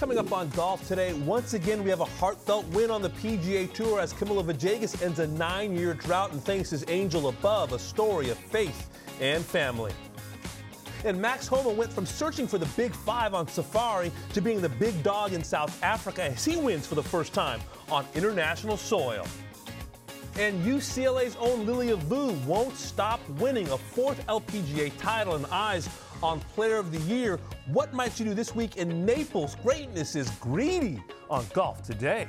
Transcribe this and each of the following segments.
Coming up on Golf Today, once again, we have a heartfelt win on the PGA Tour as Camilo Villegas ends a 9-year drought and thanks his angel above, a story of faith and family. And Max Homa went from searching for the Big Five on safari to being the big dog in South Africa as he wins for the first time on international soil. And UCLA's own Lilia Vu won't stop winning a 4th LPGA title and eyes on Player of the Year. What might she do this week in Naples? Greatness is greedy on Golf Today.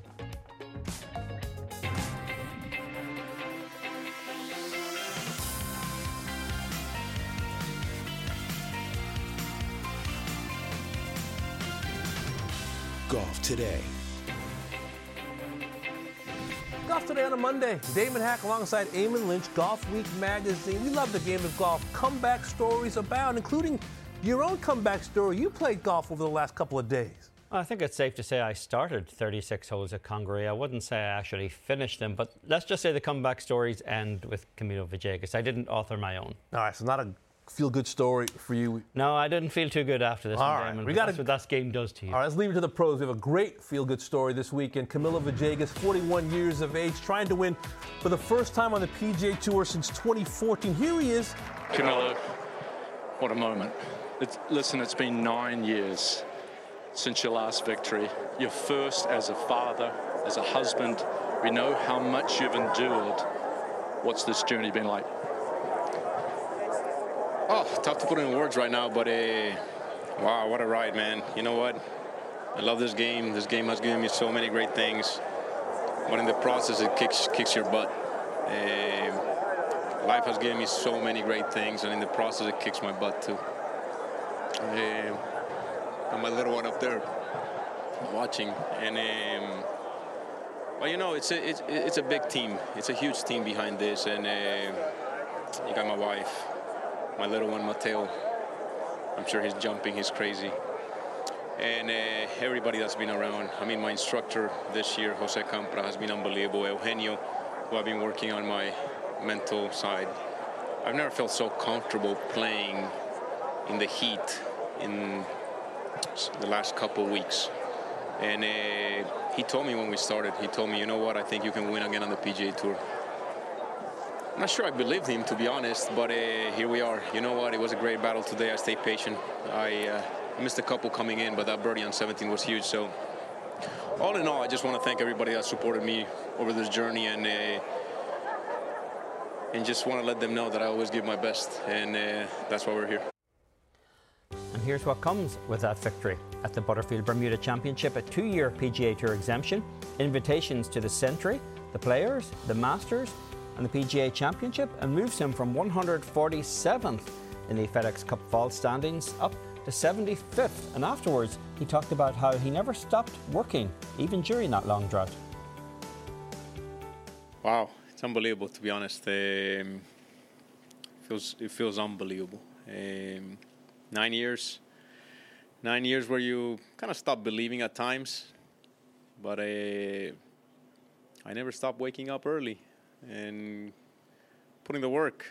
Golf Today. Golf Today on a Monday. Damon Hack alongside Eamon Lynch, Golf Week magazine. We love the game of golf. Comeback stories abound, including your own comeback story. You played golf over the last couple of days. I think it's safe to say I started 36 holes at Congaree. I wouldn't say I actually finished them, but let's just say the comeback stories end with Camilo Villegas. I didn't author my own. All right, so not a feel-good story for you. No, I didn't feel too good after this one, Damon. That's what that game does to you. All right, let's leave it to the pros. We have a great feel-good story this weekend. Camilo Villegas, 41 years of age, trying to win for the first time on the PGA Tour since 2014. Here he is. Camilo, what a moment. Listen, it's been 9 years since your last victory. Your first as a father, as a husband. We know how much you've endured. What's this journey been like? Oh, tough to put in words right now, but wow, what a ride, man. You know what? I love this game. This game has given me so many great things, but in the process, it kicks your butt. Life has given me so many great things, and in the process, it kicks my butt too. And my little one up there watching, and well, you know, it's a big team. It's a huge team behind this, and you got my wife. My little one, Mateo, I'm sure he's jumping, he's crazy. And everybody that's been around. I mean, my instructor this year, Jose Campra, has been unbelievable. Eugenio, who I've been working on my mental side. I've never felt so comfortable playing in the heat in the last couple weeks. And he told me when we started, he told me, you know what, I think you can win again on the PGA Tour. I'm not sure I believed him, to be honest, but here we are. You know what? It was a great battle today. I stayed patient. I missed a couple coming in, but that birdie on 17 was huge. So all in all, I just want to thank everybody that supported me over this journey, and just want to let them know that I always give my best, and that's why we're here. And here's what comes with that victory. At the Butterfield Bermuda Championship, a 2-year PGA Tour exemption, invitations to the Century, the Players, the Masters, and the PGA Championship, and moves him from 147th in the FedEx Cup fall standings up to 75th. And afterwards, he talked about how he never stopped working, even during that long drought. Wow, it's unbelievable, to be honest. It feels unbelievable. 9 years. 9 years where you kind of stop believing at times, but I never stopped waking up early and putting the work.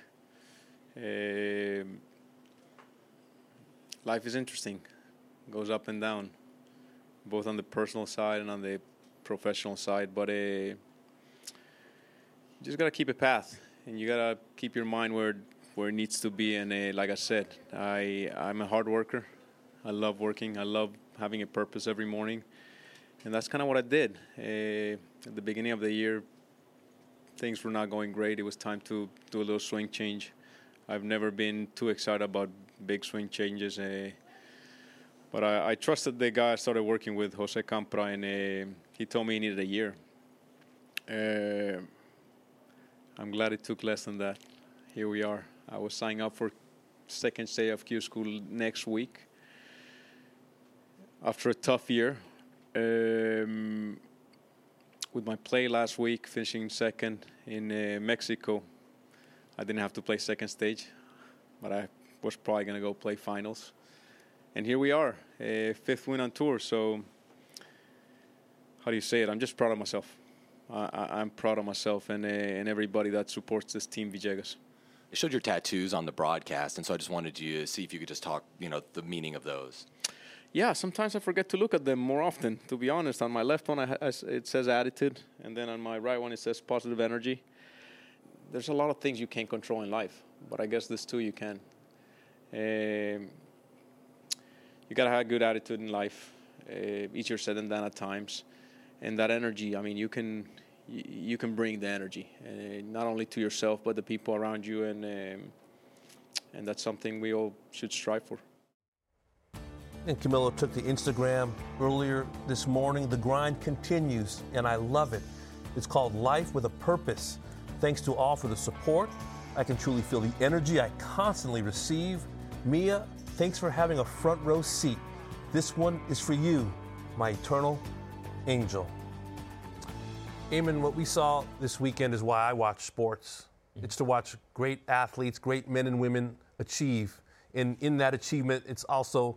Life is interesting. It goes up and down, both on the personal side and on the professional side. But you just got to keep a path, and you got to keep your mind where it needs to be. And like I said, I'm a hard worker. I love working. I love having a purpose every morning. And that's kind of what I did. At the beginning of the year, things were not going great. It was time to do a little swing change. I've never been too excited about big swing changes. But I trusted the guy I started working with, Jose Campra, and he told me he needed a year. I'm glad it took less than that. Here we are. I was signing up for second day of Q school next week after a tough year. With my play last week, finishing second in Mexico, I didn't have to play second stage, but I was probably going to go play finals. And here we are, fifth win on tour. So how do you say it? I'm just proud of myself. I'm proud of myself and everybody that supports this team, Villegas. It showed your tattoos on the broadcast, and so I just wanted you to see if you could just talk, the meaning of those. Yeah, sometimes I forget to look at them more often, to be honest. On my left one, it says attitude, and then on my right one, it says positive energy. There's a lot of things you can't control in life, but I guess this too you can. You got to have a good attitude in life, easier said than done at times. And that energy, I mean, you can bring the energy, not only to yourself, but the people around you, and that's something we all should strive for. And Camilo took to Instagram earlier this morning. The grind continues, and I love it. It's called Life with a Purpose. Thanks to all for the support. I can truly feel the energy I constantly receive. Mia, thanks for having a front row seat. This one is for you, my eternal angel. Eamon, what we saw this weekend is why I watch sports. It's to watch great athletes, great men and women achieve. And in that achievement, it's also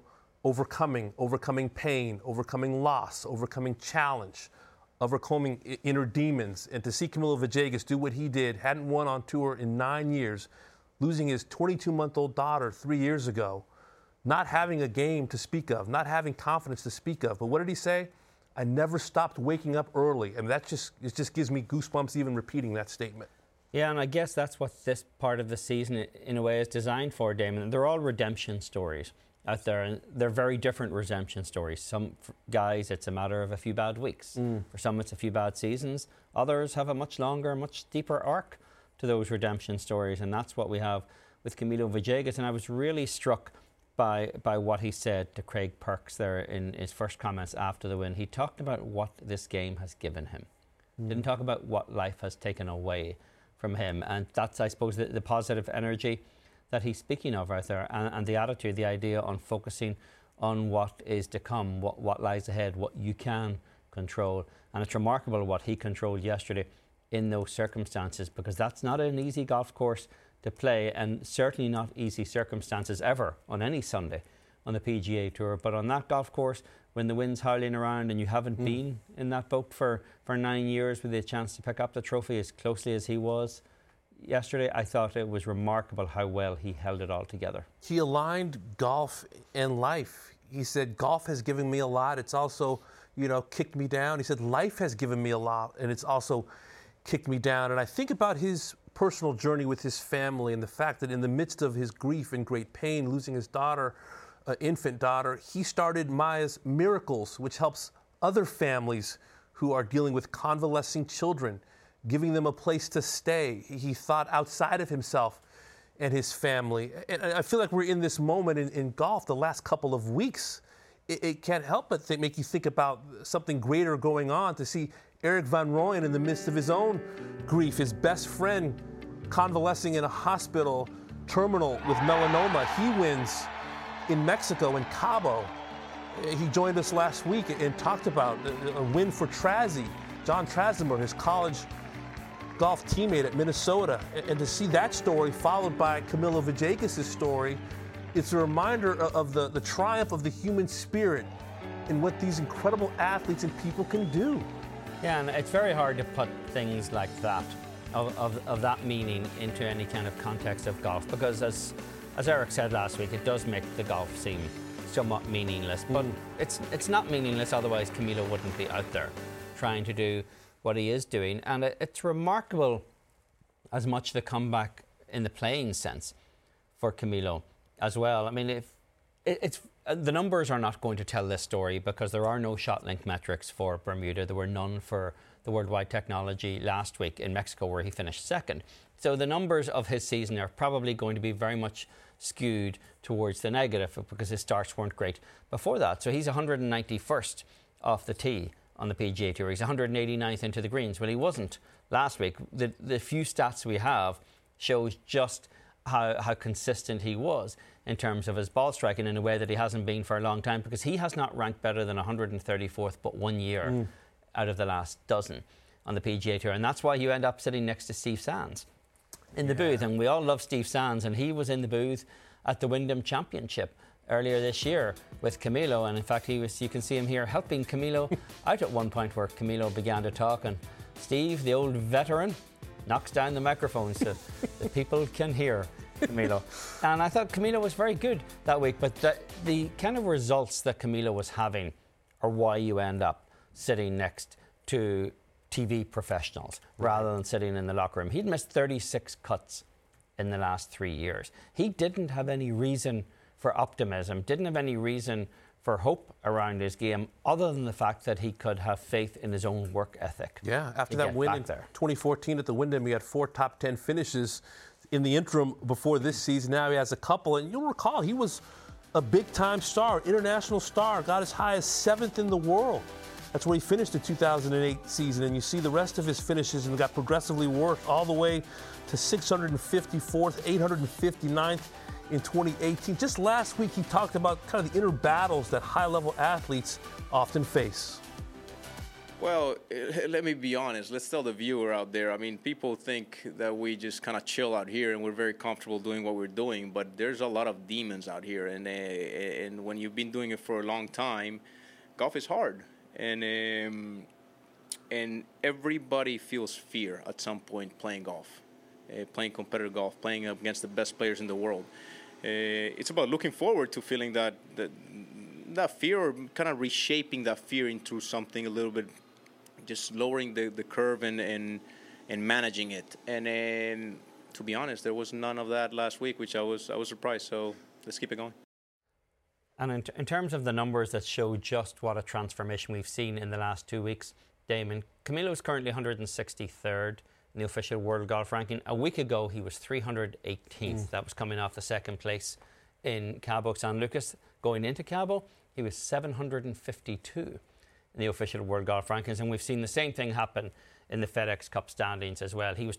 overcoming pain, overcoming loss, overcoming challenge, overcoming inner demons. And to see Camilo Villegas do what he did, hadn't won on tour in 9 years, losing his 22-month-old daughter 3 years ago, not having a game to speak of, not having confidence to speak of. But what did he say? I never stopped waking up early. And it just gives me goosebumps even repeating that statement. Yeah, and I guess that's what this part of the season, in a way, is designed for, Damon. They're all redemption stories out there, and they're very different redemption stories. Some guys, it's a matter of a few bad weeks. For some, it's a few bad seasons. Others have a much longer, much deeper arc to those redemption stories, and that's what we have with Camilo Villegas. And I was really struck by what he said to Craig Perks there in his first comments after the win. He talked about what this game has given him. Didn't talk about what life has taken away from him, and that's, I suppose, the positive energy that he's speaking of out there, and the attitude, the idea on focusing on what is to come, what lies ahead, what you can control. And it's remarkable what he controlled yesterday in those circumstances, because that's not an easy golf course to play, and certainly not easy circumstances ever on any Sunday on the PGA Tour. But on that golf course, when the wind's howling around and you haven't been in that boat for 9 years with a chance to pick up the trophy as closely as he was yesterday, I thought it was remarkable how well he held it all together. He aligned golf and life. He said, golf has given me a lot. It's also, kicked me down. He said, life has given me a lot, and it's also kicked me down. And I think about his personal journey with his family and the fact that in the midst of his grief and great pain, losing his daughter, infant daughter, he started Maya's Miracles, which helps other families who are dealing with convalescing children, giving them a place to stay. He thought outside of himself and his family. And I feel like we're in this moment in golf the last couple of weeks. It can't help but make you think about something greater going on, to see Erik van Rooyen in the midst of his own grief, his best friend convalescing in a hospital, terminal with melanoma. He wins in Mexico, in Cabo. He joined us last week and talked about a win for Trazy, John Trazimer, his college golf teammate at Minnesota. And to see that story followed by Camilo Villegas' story, it's a reminder of the triumph of the human spirit and what these incredible athletes and people can do. Yeah, and it's very hard to put things like that, of that meaning, into any kind of context of golf, because as Erik said last week, it does make the golf seem somewhat meaningless. But it's not meaningless, otherwise Camilo wouldn't be out there trying to do what he is doing. And it's remarkable as much the comeback in the playing sense for Camilo as well. I mean, it's the numbers are not going to tell this story, because there are no ShotLink metrics for Bermuda. There were none for the Worldwide Technology last week in Mexico, where he finished second. So the numbers of his season are probably going to be very much skewed towards the negative, because his starts weren't great before that. So he's 191st off the tee on the PGA Tour. He's 189th into the greens. Well, he wasn't last week. The few stats we have shows just how consistent he was in terms of his ball striking, in a way that he hasn't been for a long time, because he has not ranked better than 134th but 1 year out of the last dozen on the PGA Tour. And that's why you end up sitting next to Steve Sands in the booth. And we all love Steve Sands, and he was in the booth at the Wyndham Championship earlier this year with Camilo. And in fact, you can see him here helping Camilo out at one point, where Camilo began to talk, and Steve, the old veteran, knocks down the microphone so the people can hear Camilo. And I thought Camilo was very good that week, but the kind of results that Camilo was having are why you end up sitting next to TV professionals rather than sitting in the locker room. He'd missed 36 cuts in the last 3 years. He didn't have any reason for optimism, didn't have any reason for hope around his game other than the fact that he could have faith in his own work ethic. Yeah, after that win in 2014 at the Wyndham, he had 4 top 10 finishes in the interim before this season. Now he has a couple, and you'll recall he was a big-time star, international star, got as high as 7th in the world. That's where he finished the 2008 season, and you see the rest of his finishes and got progressively worse all the way to 654th, 859th in 2018. Just last week, he talked about kind of the inner battles that high-level athletes often face. Well, let me be honest. Let's tell the viewer out there. I mean, people think that we just kind of chill out here and we're very comfortable doing what we're doing, but there's a lot of demons out here, and when you've been doing it for a long time, golf is hard. And everybody feels fear at some point playing golf, playing competitive golf, playing up against the best players in the world. It's about looking forward to feeling that fear, or kind of reshaping that fear into something a little bit, just lowering the curve and managing it. And to be honest, there was none of that last week, which I was surprised. So let's keep it going. And in terms of the numbers that show just what a transformation we've seen in the last 2 weeks, Damon, Camilo is currently 163rd in the official world golf ranking. A week ago, he was 318th. That was coming off the second place in Cabo San Lucas. Going into Cabo, he was 752 in the official world golf rankings. And we've seen the same thing happen in the FedEx Cup standings as well. He was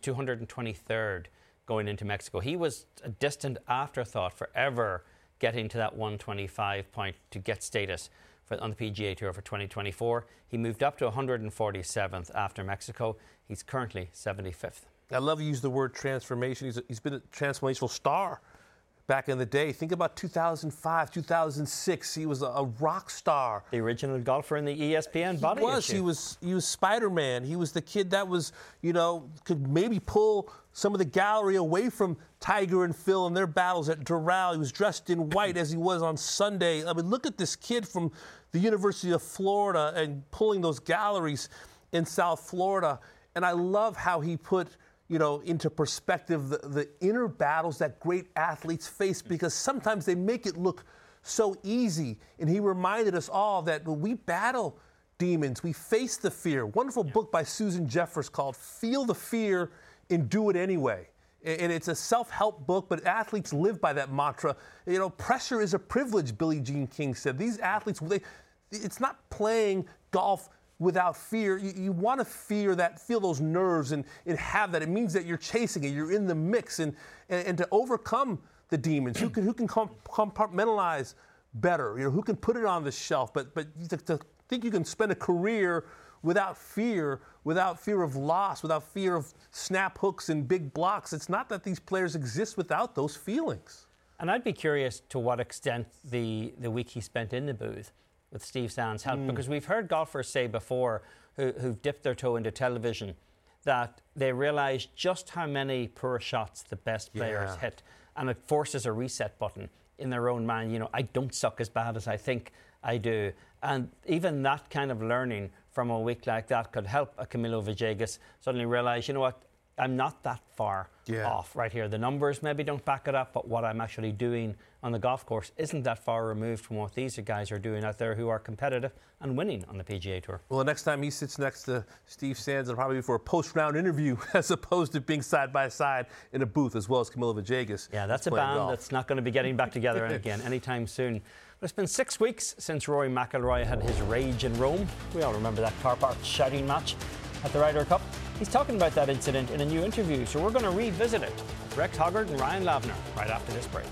223rd going into Mexico. He was a distant afterthought forever, getting to that 125 point to get status on the PGA Tour for 2024. He moved up to 147th after Mexico. He's currently 75th. I love you use the word transformation. He's been a transformational star back in the day. Think about 2005, 2006. He was a rock star. The original golfer in the ESPN body issue. He was Spider-Man. He was the kid that was, could maybe pull some of the gallery away from Tiger and Phil in their battles at Doral. He was dressed in white as he was on Sunday. I mean, look at this kid from the University of Florida and pulling those galleries in South Florida. And I love how he put into perspective the inner battles that great athletes face, because sometimes they make it look so easy. And he reminded us all that we battle demons, we face the fear. Wonderful book by Susan Jeffers called Feel the Fear and Do It Anyway. And it's a self-help book, but athletes live by that mantra. Pressure is a privilege, Billie Jean King said. These athletes, it's not playing golf without fear. You want to feel those nerves and have that. It means that you're chasing it, you're in the mix, and to overcome the demons. Who can compartmentalize better? Who can put it on the shelf? But to think you can spend a career without fear of loss, without fear of snap hooks and big blocks. It's not that these players exist without those feelings. And I'd be curious to what extent the week he spent in the booth with Steve Sands helped, because we've heard golfers say before who've dipped their toe into television that they realize just how many poor shots the best players hit, and it forces a reset button in their own mind. I don't suck as bad as I think I do. And even that kind of learning from a week like that could help a Camilo Villegas suddenly realize, I'm not that far off right here. The numbers maybe don't back it up, but what I'm actually doing on the golf course isn't that far removed from what these guys are doing out there who are competitive and winning on the PGA Tour. Well, the next time he sits next to Steve Sands, it'll probably be for a post-round interview as opposed to being side by side in a booth, as well as Camilo Villegas. Yeah, that's a band that's not going to be getting back together again anytime soon. But it's been 6 weeks since Rory McIlroy had his rage in Rome. We all remember that car park shouting match at the Ryder Cup. He's talking about that incident in a new interview, so we're going to revisit it with Rex Hoggard and Ryan Lavner right after this break.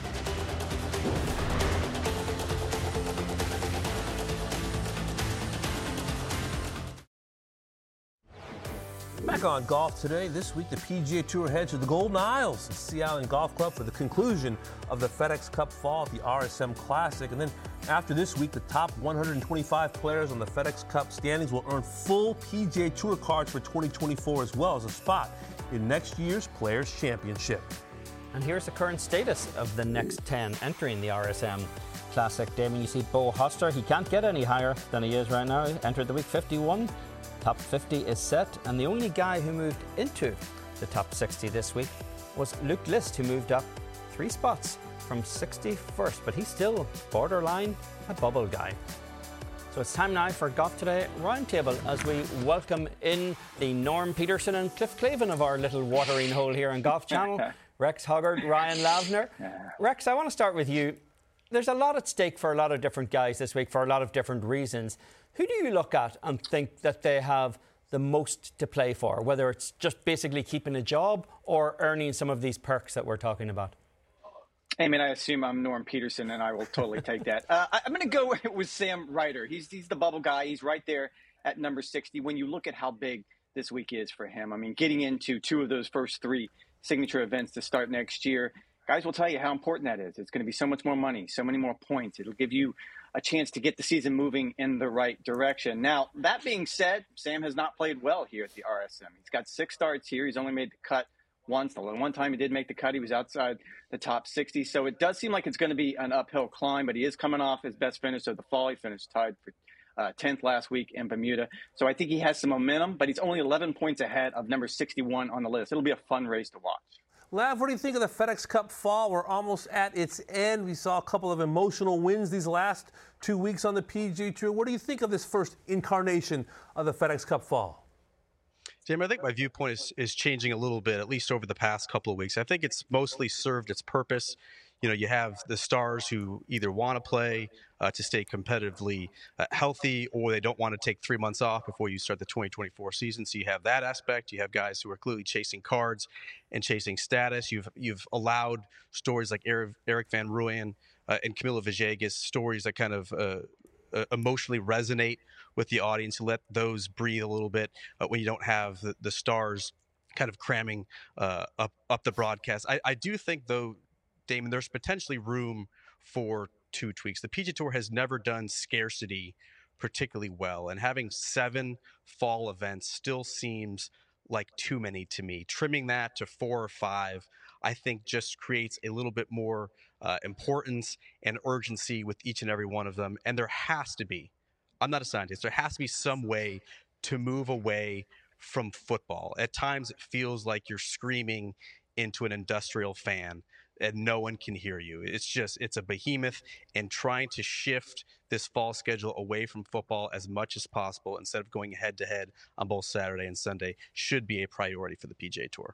Back on Golf Today. This week, the PGA Tour heads to the Golden Isles and Sea Island Golf Club for the conclusion of the FedEx Cup Fall at the RSM Classic. And then after this week, the top 125 players on the FedEx Cup standings will earn full PGA Tour cards for 2024, as well as a spot in next year's Players' Championship. And here's the current status of the next 10 entering the RSM Classic. Damon, you see Bo Hoster, he can't get any higher than he is right now. He entered the week 51. Top 50 is set, and the only guy who moved into the top 60 this week was Luke List, who moved up 3 spots from 61st, but he's still borderline a bubble guy. So it's time now for Golf Today Roundtable as we welcome in the Norm Peterson and Cliff Clavin of our little watering hole here on Golf Channel. Rex Hoggard, Ryan Lavner. Rex, I want to start with you. There's a lot at stake for a lot of different guys this week for a lot of different reasons. Who do you look at and think that they have the most to play for, whether it's just basically keeping a job or earning some of these perks that we're talking about? I mean, I assume I'm Norm Peterson, and I will totally take that. I'm going to go with Sam Ryder. He's the bubble guy. He's right there at number 60. When you look at how big this week is for him, I mean, getting into 2 of those first 3 signature events to start next year, guys will tell you how important that is. It's going to be so much more money, so many more points. It'll give you a chance to get the season moving in the right direction. Now, that being said, Sam has not played well here at the RSM. He's got 6 starts here. He's only made the cut once. The one time he did make the cut, he was outside the top 60. So it does seem like it's going to be an uphill climb, but he is coming off his best finish of the fall. He finished tied for 10th last week in Bermuda. So I think he has some momentum, but he's only 11 points ahead of number 61 on the list. It'll be a fun race to watch. Lav, what do you think of the FedEx Cup fall? We're almost at its end. We saw a couple of emotional wins these last 2 weeks on the PGA Tour. What do you think of this first incarnation of the FedEx Cup fall? Jim, I think my viewpoint is changing a little bit, at least over the past couple of weeks. I think it's mostly served its purpose. You know, you have the stars who either want to play to stay competitively healthy, or they don't want to take 3 months off before you start the 2024 season. So you have that aspect. You have guys who are clearly chasing cards and chasing status. You've allowed stories like Eric Van Rooyen and Camilo Villegas, stories that kind of emotionally resonate with the audience. You let those breathe a little bit when you don't have the stars kind of cramming up the broadcast. I do think, though, Damon, there's potentially room for 2 tweaks. The PGA Tour has never done scarcity particularly well, and having 7 fall events still seems like too many to me. Trimming that to 4 or 5, I think, just creates a little bit more importance and urgency with each and every one of them. And there has to be, I'm not a scientist, there has to be some way to move away from football. At times it feels like you're screaming into an industrial fan and no one can hear you. It's a behemoth, and trying to shift this fall schedule away from football as much as possible instead of going head to head on both Saturday and Sunday should be a priority for the PGA Tour.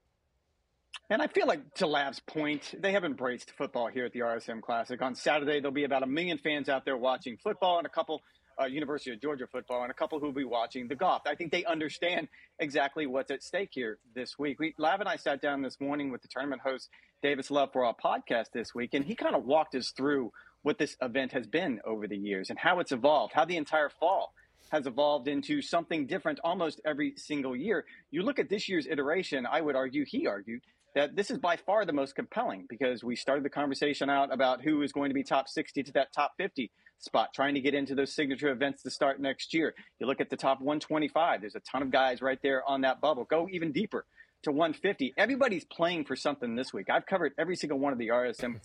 And I feel like, to Lav's point, they have embraced football here at the RSM Classic. On Saturday, there'll be about 1 million fans out there watching football, and a couple University of Georgia football, and a couple who will be watching the golf. I think they understand exactly what's at stake here this week. Lav and I sat down this morning with the tournament host, Davis Love, for our podcast this week, and he kind of walked us through what this event has been over the years and how it's evolved, how the entire fall has evolved into something different almost every single year. You look at this year's iteration, I would argue, he argued, that this is by far the most compelling, because we started the conversation out about who is going to be top 60 to that top 50 spot, trying to get into those signature events to start next year. You look at the top 125, there's a ton of guys right there on that bubble. Go even deeper to 150. Everybody's playing for something this week. I've covered every single one of the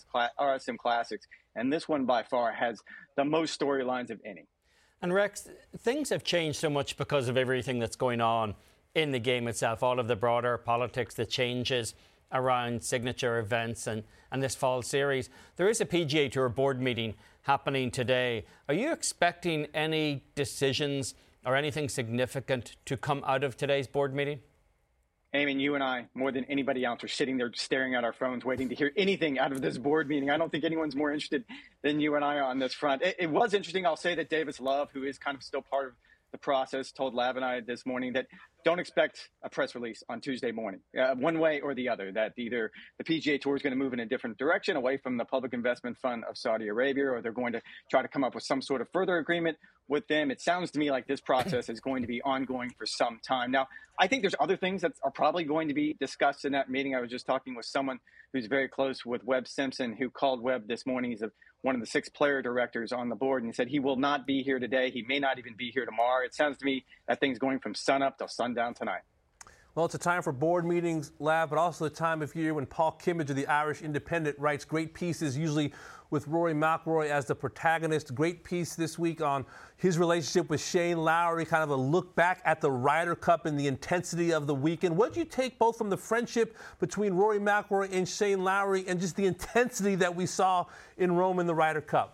RSM Classics, and this one by far has the most storylines of any. And Rex, things have changed so much because of everything that's going on in the game itself, all of the broader politics, the changes around signature events and this fall series. There is a PGA Tour board meeting happening today. Are you expecting any decisions or anything significant to come out of today's board meeting? Eamon, you and I, more than anybody else, are sitting there staring at our phones waiting to hear anything out of this board meeting. I don't think anyone's more interested than you and I on this front. It was interesting. I'll say that Davis Love, who is kind of still part of the process, told Lav and I this morning that don't expect a press release on Tuesday morning, one way or the other, that either the PGA Tour is going to move in a different direction away from the Public Investment Fund of Saudi Arabia, or they're going to try to come up with some sort of further agreement with them. It sounds to me like this process is going to be ongoing for some time. Now, I think there's other things that are probably going to be discussed in that meeting. I was just talking with someone who's very close with Webb Simpson, who called Webb this morning. He's one of the 6 player directors on the board, and he said he will not be here today. He may not even be here tomorrow. It sounds to me that thing's going from sun up till sundown tonight. Well, it's a time for board meetings, Lav, but also the time of year when Paul Kimmage of the Irish Independent writes great pieces, usually with Rory McIlroy as the protagonist. Great piece this week on his relationship with Shane Lowry, kind of a look back at the Ryder Cup and the intensity of the weekend. What did you take both from the friendship between Rory McIlroy and Shane Lowry and just the intensity that we saw in Rome in the Ryder Cup?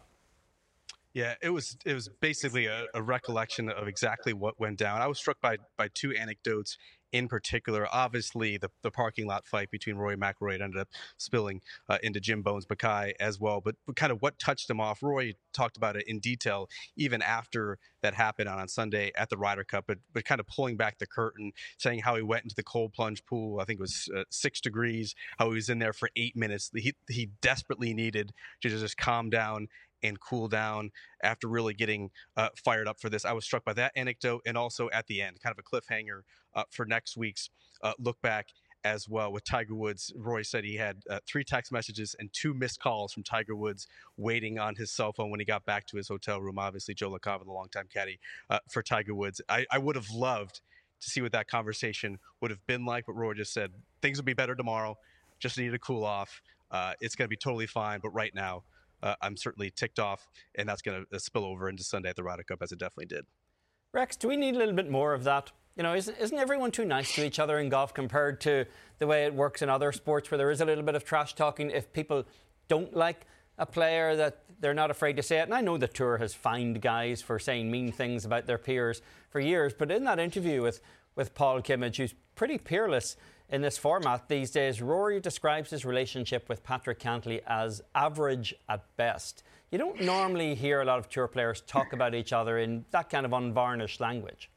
Yeah, it was basically a recollection of exactly what went down. I was struck by two anecdotes in particular. Obviously, the parking lot fight between Rory McIlroy ended up spilling into Jim Bones Mackay as well. But kind of what touched him off, Rory talked about it in detail even after that happened on Sunday at the Ryder Cup, but kind of pulling back the curtain, saying how he went into the cold plunge pool. I think it was 6 degrees, how he was in there for 8 minutes. He desperately needed to just calm down and cool down after really getting fired up for this. I was struck by that anecdote, and also at the end, kind of a cliffhanger for next week's look back as well with Tiger Woods. Roy said he had 3 text messages and 2 missed calls from Tiger Woods waiting on his cell phone when he got back to his hotel room. Obviously, Joe LaCava, the longtime caddy for Tiger Woods. I would have loved to see what that conversation would have been like, but Roy just said things will be better tomorrow. Just need to cool off. It's going to be totally fine, but right now, I'm certainly ticked off, and that's going to spill over into Sunday at the Ryder Cup, as it definitely did. Rex, do we need a little bit more of that? You know, isn't everyone too nice to each other in golf compared to the way it works in other sports where there is a little bit of trash talking if people don't like a player, that they're not afraid to say it? And I know the Tour has fined guys for saying mean things about their peers for years, but in that interview with Paul Kimmage, who's pretty peerless in this format these days, Rory describes his relationship with Patrick Cantlay as average at best. You don't normally hear a lot of Tour players talk about each other in that kind of unvarnished language.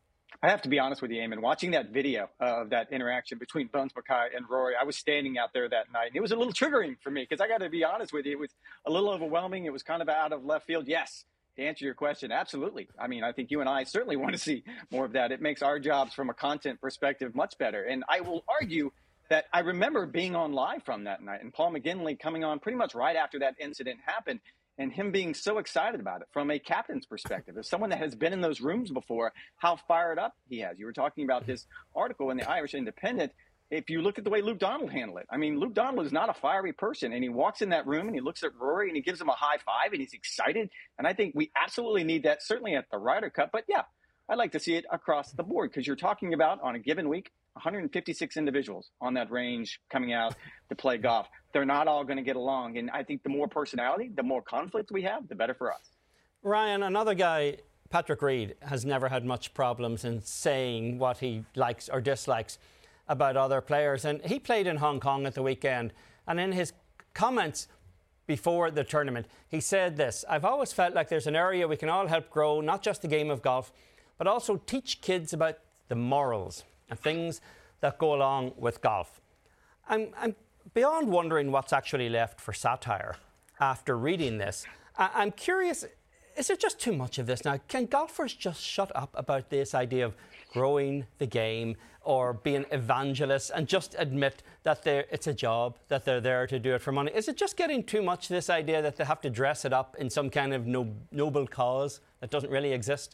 I have to be honest with you, Eamon. Watching that video of that interaction between Bones Mackay and Rory, I was standing out there that night, and it was a little triggering for me because I got to be honest with you. It was a little overwhelming. It was kind of out of left field. Yes, to answer your question, absolutely. I mean, I think you and I certainly want to see more of that. It makes our jobs from a content perspective much better. And I will argue that I remember being on live from that night and Paul McGinley coming on pretty much right after that incident happened, and him being so excited about it from a captain's perspective. As someone that has been in those rooms before, how fired up he has. You were talking about this article in the Irish Independent. If you look at the way Luke Donald handled it, I mean, Luke Donald is not a fiery person, and he walks in that room and he looks at Rory and he gives him a high five and he's excited. And I think we absolutely need that, certainly at the Ryder Cup. But yeah, I'd like to see it across the board because you're talking about on a given week, 156 individuals on that range coming out to play golf. They're not all going to get along. And I think the more personality, the more conflict we have, the better for us. Ryan, another guy, Patrick Reed, has never had much problems in saying what he likes or dislikes about other players. And he played in Hong Kong at the weekend. And in his comments before the tournament, he said this: "I've always felt like there's an area we can all help grow, not just the game of golf, but also teach kids about the morals and things that go along with golf." I'm beyond wondering what's actually left for satire after reading this. I'm curious, is there just too much of this now? Can golfers just shut up about this idea of growing the game or being evangelists and just admit that it's a job, that they're there to do it for money? Is it just getting too much, this idea that they have to dress it up in some kind of noble cause that doesn't really exist?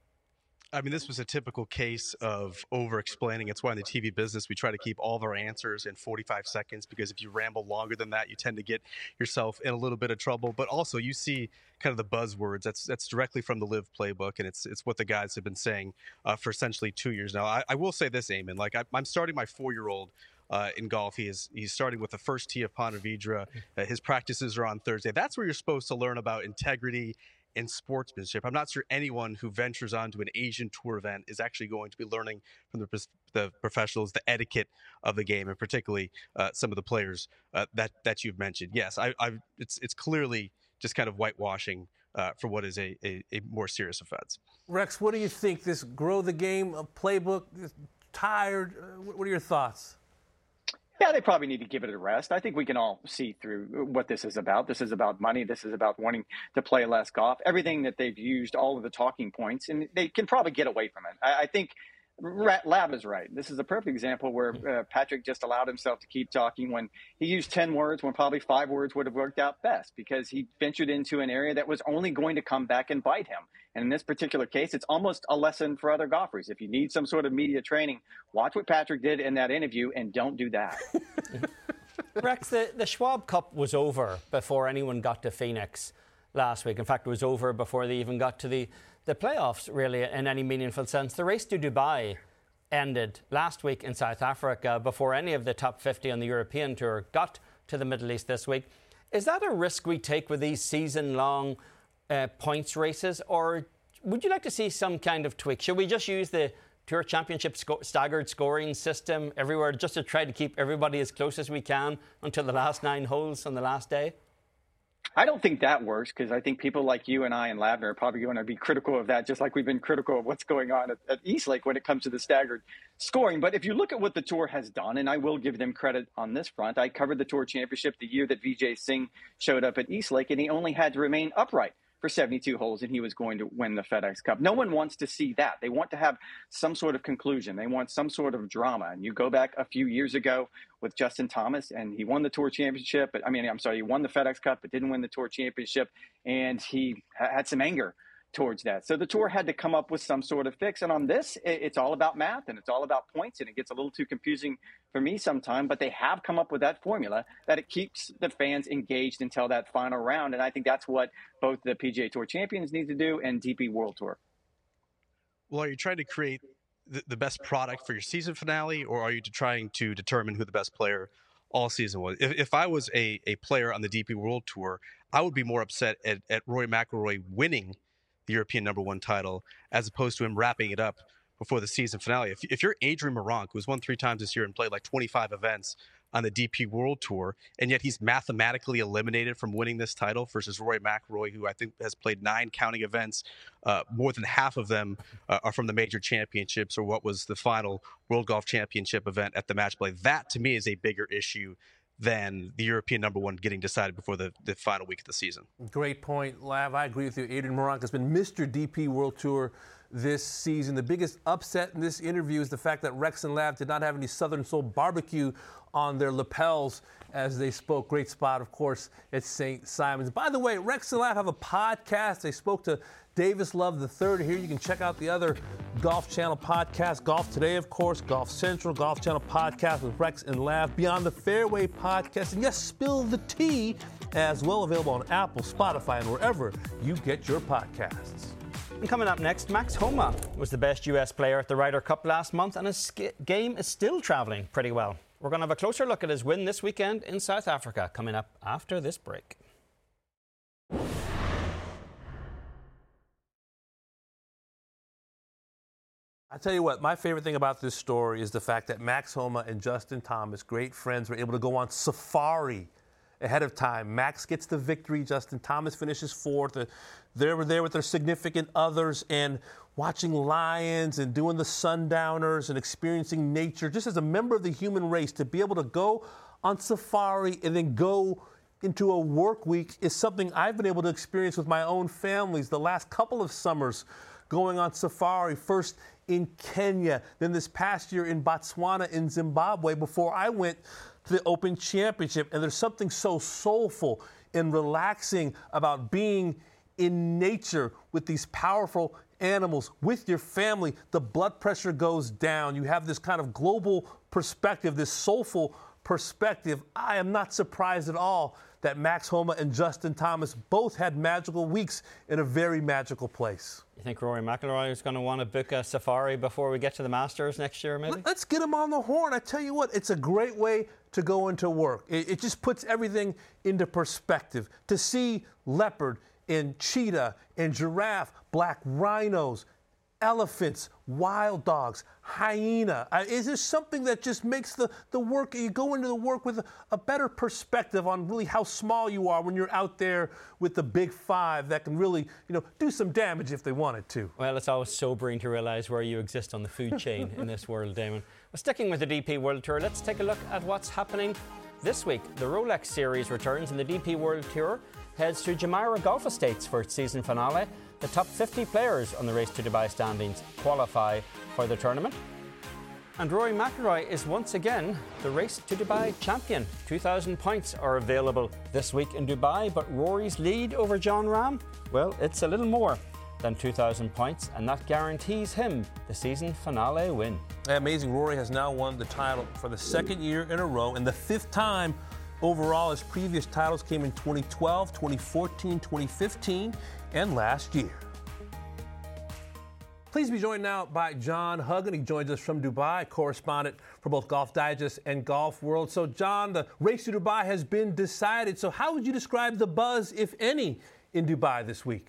I mean, this was a typical case of over-explaining. It's why in the TV business we try to keep all of our answers in 45 seconds, because if you ramble longer than that, you tend to get yourself in a little bit of trouble. But also, you see kind of the buzzwords. That's directly from the Live playbook, and it's what the guys have been saying for essentially 2 years now. I will say this, Eamon. Like, I'm starting my 4-year-old in golf. He's starting with the first tee of Ponte Vedra. His practices are on Thursday. That's where you're supposed to learn about integrity and sportsmanship. I'm not sure anyone who ventures onto an Asian Tour event is actually going to be learning from the professionals the etiquette of the game, and particularly some of the players that you've mentioned. Yes, it's clearly just kind of whitewashing for what is a more serious offense. Rex, what do you think? This grow the game playbook, tired? What are your thoughts? Yeah, they probably need to give it a rest. I think we can all see through what this is about. This is about money. This is about wanting to play less golf. Everything that they've used, all of the talking points, and they can probably get away from it. I think Lab is right. This is a perfect example where Patrick just allowed himself to keep talking when he used 10 words when probably 5 words would have worked out best, because he ventured into an area that was only going to come back and bite him. And in this particular case, it's almost a lesson for other golfers. If you need some sort of media training, watch what Patrick did in that interview and don't do that. Rex, the Schwab Cup was over before anyone got to Phoenix last week. In fact, it was over before they even got to the playoffs, really, in any meaningful sense. The race to Dubai ended last week in South Africa before any of the top 50 on the European Tour got to the Middle East this week. Is that a risk we take with these season-long points races, or would you like to see some kind of tweak? Should we just use the Tour Championship staggered scoring system everywhere just to try to keep everybody as close as we can until the last 9 holes on the last day? I don't think that works, because I think people like you and I and Lavner are probably going to be critical of that, just like we've been critical of what's going on at Eastlake when it comes to the staggered scoring. But if you look at what the Tour has done, and I will give them credit on this front, I covered the Tour Championship the year that Vijay Singh showed up at Eastlake, and he only had to remain upright for 72 holes, and he was going to win the FedEx Cup. No one wants to see that. They want to have some sort of conclusion. They want some sort of drama. And you go back a few years ago with Justin Thomas, and he won the Tour Championship. He won the FedEx Cup, but didn't win the Tour Championship, and he had some anger towards that. So the Tour had to come up with some sort of fix. And on this, it's all about math, and it's all about points, and it gets a little too confusing for me sometimes, but they have come up with that formula that it keeps the fans engaged until that final round. And I think that's what both the PGA Tour champions need to do and DP World Tour. Well, are you trying to create the best product for your season finale, or are you trying to determine who the best player all season was? If I was a player on the DP World Tour, I would be more upset at Rory McIlroy winning the European #1 title as opposed to him wrapping it up before the season finale. If you're Adrian Meronk, who's won 3 times this year and played like 25 events on the DP World Tour, and yet he's mathematically eliminated from winning this title versus Rory McIlroy, who I think has played 9 counting events, more than half of them are from the major championships or what was the final World Golf Championship event at the match play. That, to me, is a bigger issue than the European #1 getting decided before the final week of the season. Great point, Lav. I agree with you. Adrian Meronk has been Mr. DP World Tour this season. The biggest upset in this interview is the fact that Rex and Lav did not have any Southern Soul barbecue on their lapels as they spoke. Great spot, of course, at St. Simons. By the way, Rex and Lav have a podcast. They spoke to Davis Love III here. You can check out the other Golf Channel podcasts. Golf Today, of course, Golf Central, Golf Channel podcast with Rex and Lav, Beyond the Fairway podcast, and yes, Spill the Tea, as well, available on Apple, Spotify, and wherever you get your podcasts. And coming up next, Max Homa was the best US player at the Ryder Cup last month, and his game is still travelling pretty well. We're going to have a closer look at his win this weekend in South Africa, coming up after this break. I tell you what, my favorite thing about this story is the fact that Max Homa and Justin Thomas, great friends, were able to go on safari ahead of time. Max gets the victory. Justin Thomas finishes 4th. They were there with their significant others and watching lions and doing the sundowners and experiencing nature. Just as a member of the human race, to be able to go on safari and then go into a work week is something I've been able to experience with my own families the last couple of summers, going on safari, first in Kenya, then this past year in Botswana, in Zimbabwe, before I went to the Open Championship. And there's something so soulful and relaxing about being in nature with these powerful animals, with your family. The blood pressure goes down. You have this kind of global perspective, this soulful perspective. I am not surprised at all that Max Homa and Justin Thomas both had magical weeks in a very magical place. You think Rory McIlroy is going to want to book a safari before we get to the Masters next year, maybe? Let's get him on the horn. I tell you what, it's a great way to go into work. It just puts everything into perspective. To see leopard and cheetah and giraffe, black rhinos, elephants, wild dogs, hyena. Is there something that just makes the work, you go into the work with a better perspective on really how small you are when you're out there with the big 5 that can really, do some damage if they wanted to. Well, it's always sobering to realize where you exist on the food chain in this world, Damon. Well, sticking with the DP World Tour, let's take a look at what's happening this week. The Rolex Series returns and the DP World Tour heads to Jumeirah Golf Estates for its season finale. The top 50 players on the Race to Dubai standings qualify for the tournament. And Rory McIlroy is once again the Race to Dubai champion. 2,000 points are available this week in Dubai, but Rory's lead over Jon Rahm, well, it's a little more than 2,000 points, and that guarantees him the season finale win. Amazing. Rory has now won the title for the second year in a row and the fifth time overall. His previous titles came in 2012, 2014, 2015, and last year. Please be joined now by John Huggan. He joins us from Dubai, correspondent for both Golf Digest and Golf World. So, John, the Race to Dubai has been decided. So how would you describe the buzz, if any, in Dubai this week?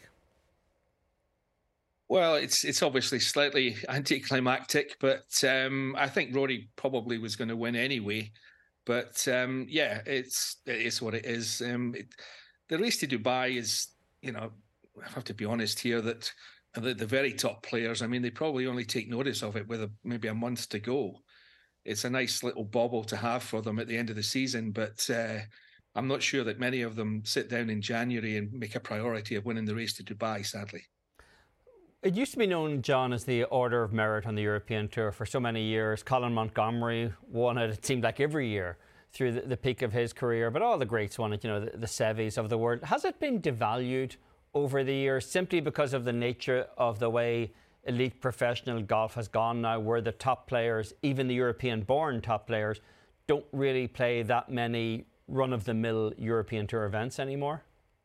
Well, it's obviously slightly anticlimactic, but I think Rory probably was going to win anyway. But yeah, it is what it is. The Race to Dubai is, I have to be honest here, that the very top players, I mean, they probably only take notice of it with maybe a month to go. It's a nice little bauble to have for them at the end of the season, but I'm not sure that many of them sit down in January and make a priority of winning the Race to Dubai, sadly. It used to be known, John, as the Order of Merit on the European Tour for so many years. Colin Montgomery won it seemed like every year through the peak of his career, but all the greats won it, the Seves of the world. Has it been devalued over the years simply because of the nature of the way elite professional golf has gone now, where the top players, even the European-born top players, don't really play that many run-of-the-mill European Tour events anymore?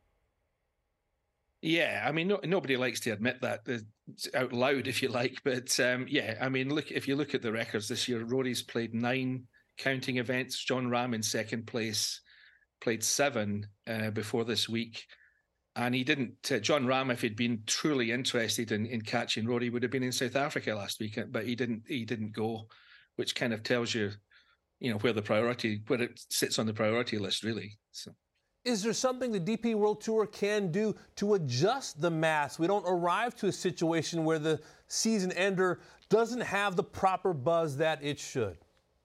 Yeah, I mean, nobody likes to admit that out loud, if you like. But yeah, I mean, if you look at the records this year, Rory's played 9 counting events. Jon Rahm in second place played 7 before this week. And he didn't, Jon Rahm, if he'd been truly interested in catching Rory, would have been in South Africa last week, but he didn't go, which kind of tells you, where it sits on the priority list, really. So. Is there something the DP World Tour can do to adjust the maths? We don't arrive to a situation where the season ender doesn't have the proper buzz that it should.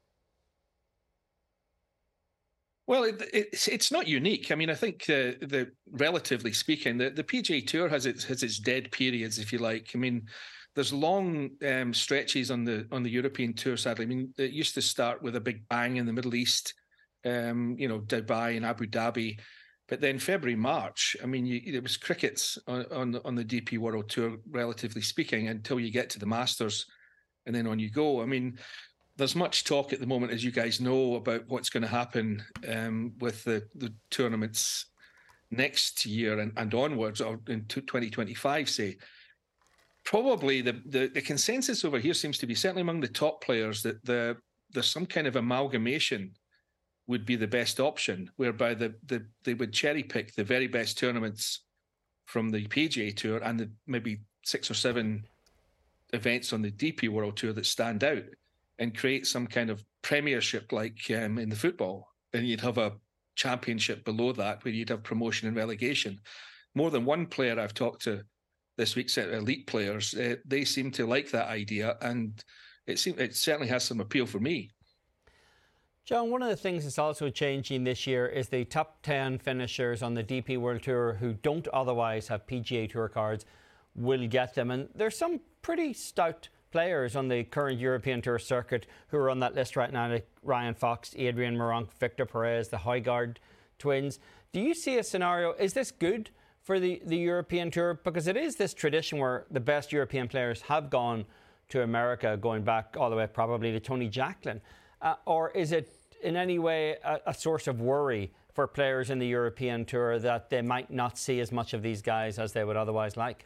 Well, it's not unique. I mean, I think relatively speaking, the PGA Tour has its dead periods, if you like. I mean, there's long stretches on the European Tour. Sadly, I mean, it used to start with a big bang in the Middle East, Dubai and Abu Dhabi, but then February, March. I mean, it was crickets on the DP World Tour, relatively speaking, until you get to the Masters, and then on you go. I mean, there's much talk at the moment, as you guys know, about what's going to happen with the tournaments next year and onwards, or in 2025, say. Probably the consensus over here seems to be, certainly among the top players, that there's some kind of amalgamation would be the best option, whereby they would cherry pick the very best tournaments from the PGA Tour and the maybe 6 or 7 events on the DP World Tour that stand out, and create some kind of premiership like in the football. And you'd have a championship below that where you'd have promotion and relegation. More than one player I've talked to this week, elite players, they seem to like that idea, and it certainly has some appeal for me. John, one of the things that's also changing this year is the top 10 finishers on the DP World Tour who don't otherwise have PGA Tour cards will get them. And there's some pretty stout players on the current European Tour circuit who are on that list right now, like Ryan Fox, Adrian Meronk, Victor Perez, the Højgaard twins. Do you see a scenario, is this good for the European Tour? Because it is this tradition where the best European players have gone to America, going back all the way probably to Tony Jacklin. Or is it in any way a source of worry for players in the European Tour that they might not see as much of these guys as they would otherwise like?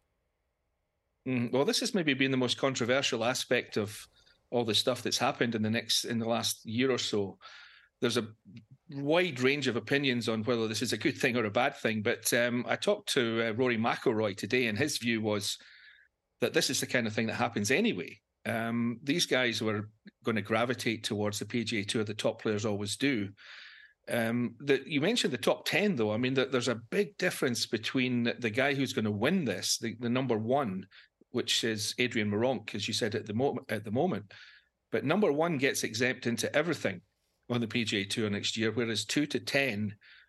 Well, this has maybe been the most controversial aspect of all the stuff that's happened in the last year or so. There's a wide range of opinions on whether this is a good thing or a bad thing. But I talked to Rory McIlroy today, and his view was that this is the kind of thing that happens anyway. These guys were going to gravitate towards the PGA Tour. The top players always do. You mentioned the top 10, though. I mean, there's a big difference between the guy who's going to win this, the number one, which is Adrian Meronk, as you said at the moment. But number one gets exempt into everything on the PGA Tour next year, whereas 2 to 10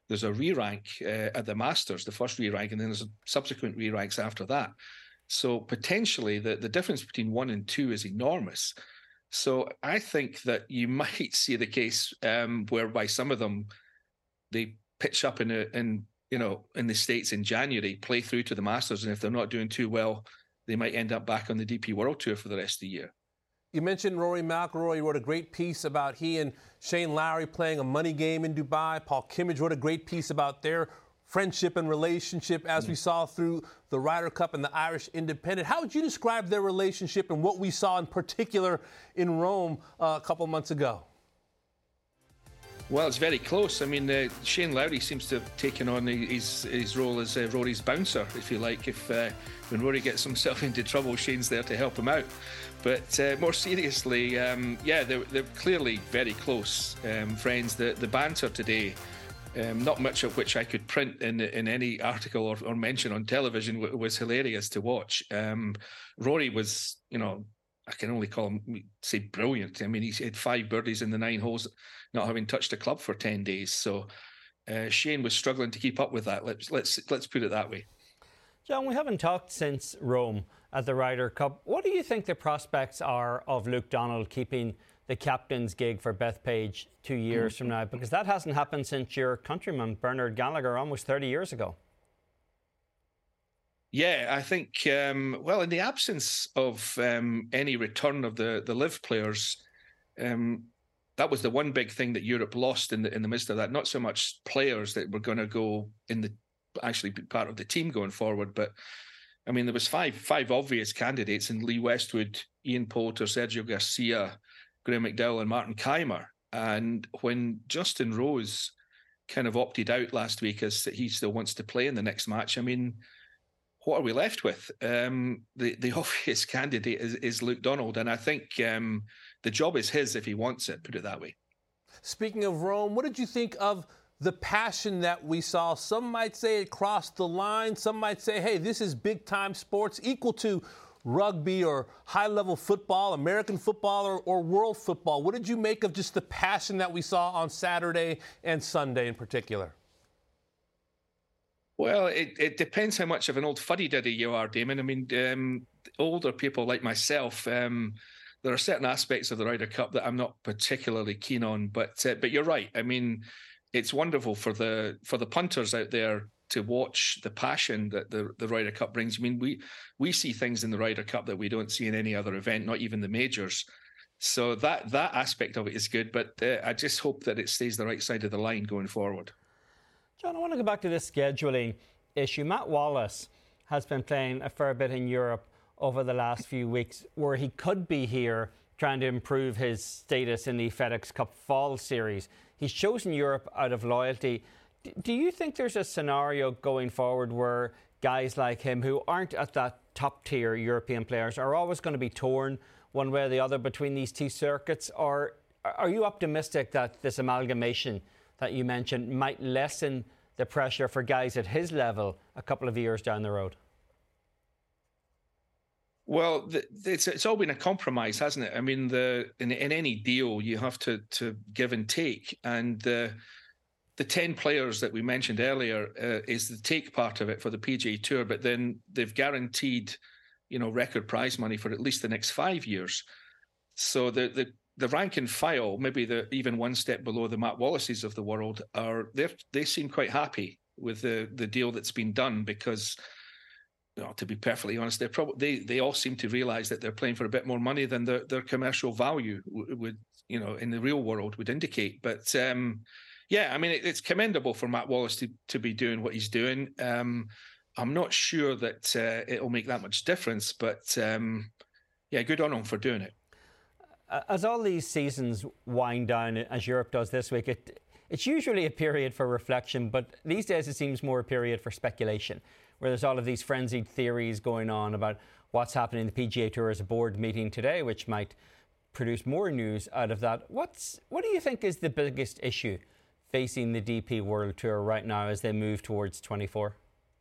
there's a re-rank at the Masters, the first re-rank, and then there's subsequent re-ranks after that. So potentially the difference between 1 and 2 is enormous. So I think that you might see the case whereby some of them, they pitch up in the States in January, play through to the Masters, and if they're not doing too well, they might end up back on the DP World Tour for the rest of the year. You mentioned Rory McIlroy. He wrote a great piece about he and Shane Lowry playing a money game in Dubai. Paul Kimmage wrote a great piece about their friendship and relationship as we saw through the Ryder Cup and the Irish Independent. How would you describe their relationship and what we saw in particular in Rome a couple months ago? Well, it's very close. I mean, Shane Lowry seems to have taken on his role as Rory's bouncer, if you like. When Rory gets himself into trouble, Shane's there to help him out. But more seriously, they're clearly very close friends. The banter today, not much of which I could print in any article or mention on television, was hilarious to watch. Rory was, I can only say brilliant. I mean, he had 5 birdies in the 9 holes, not having touched a club for 10 days. So Shane was struggling to keep up with that. Let's put it that way. John, we haven't talked since Rome at the Ryder Cup. What do you think the prospects are of Luke Donald keeping the captain's gig for Bethpage 2 years from now? Because that hasn't happened since your countryman, Bernard Gallagher, almost 30 years ago. Yeah, I think, in the absence of any return of the LIV players, that was the one big thing that Europe lost in the midst of that. Not so much players that were going to go actually be part of the team going forward, but I mean, there was five obvious candidates in Lee Westwood, Ian Poulter, Sergio Garcia, Graham McDowell and Martin Keimer. And when Justin Rose kind of opted out last week as that he still wants to play in the next match, I mean, what are we left with? The obvious candidate is Luke Donald. And I think the job is his if he wants it, put it that way. Speaking of Rome, what did you think of the passion that we saw? Some might say it crossed the line. Some might say, hey, this is big-time sports equal to rugby or high-level football, American football or world football. What did you make of just the passion that we saw on Saturday and Sunday in particular? Well, it depends how much of an old fuddy-duddy you are, Damon. I mean, older people like myself, there are certain aspects of the Ryder Cup that I'm not particularly keen on. But you're right. I mean, it's wonderful for the punters out there to watch the passion that the Ryder Cup brings. I mean, we see things in the Ryder Cup that we don't see in any other event, not even the majors. So that aspect of it is good. But I just hope that it stays the right side of the line going forward. John, I want to go back to this scheduling issue. Matt Wallace has been playing a fair bit in Europe over the last few weeks where he could be here trying to improve his status in the FedEx Cup Fall Series. He's chosen Europe out of loyalty. Do you think there's a scenario going forward where guys like him who aren't at that top tier European players are always going to be torn one way or the other between these two circuits? Or are you optimistic that this amalgamation that you mentioned might lessen the pressure for guys at his level a couple of years down the road? Well, it's all been a compromise, hasn't it? I mean, in any deal, you have to give and take. And the 10 players that we mentioned earlier is the take part of it for the PGA Tour, but then they've guaranteed, record prize money for at least the next 5 years. So the rank and file, maybe even one step below the Matt Wallaces of the world, they seem quite happy with the deal that's been done because, to be perfectly honest, they all seem to realise that they're playing for a bit more money than their commercial value would, in the real world would indicate. But I mean, it's commendable for Matt Wallace to be doing what he's doing. I'm not sure that it'll make that much difference, but good on him for doing it. As all these seasons wind down, as Europe does this week, it's usually a period for reflection, but these days it seems more a period for speculation, where there's all of these frenzied theories going on about what's happening in the PGA Tour as a board meeting today, which might produce more news out of that. What do you think is the biggest issue facing the DP World Tour right now as they move towards 24?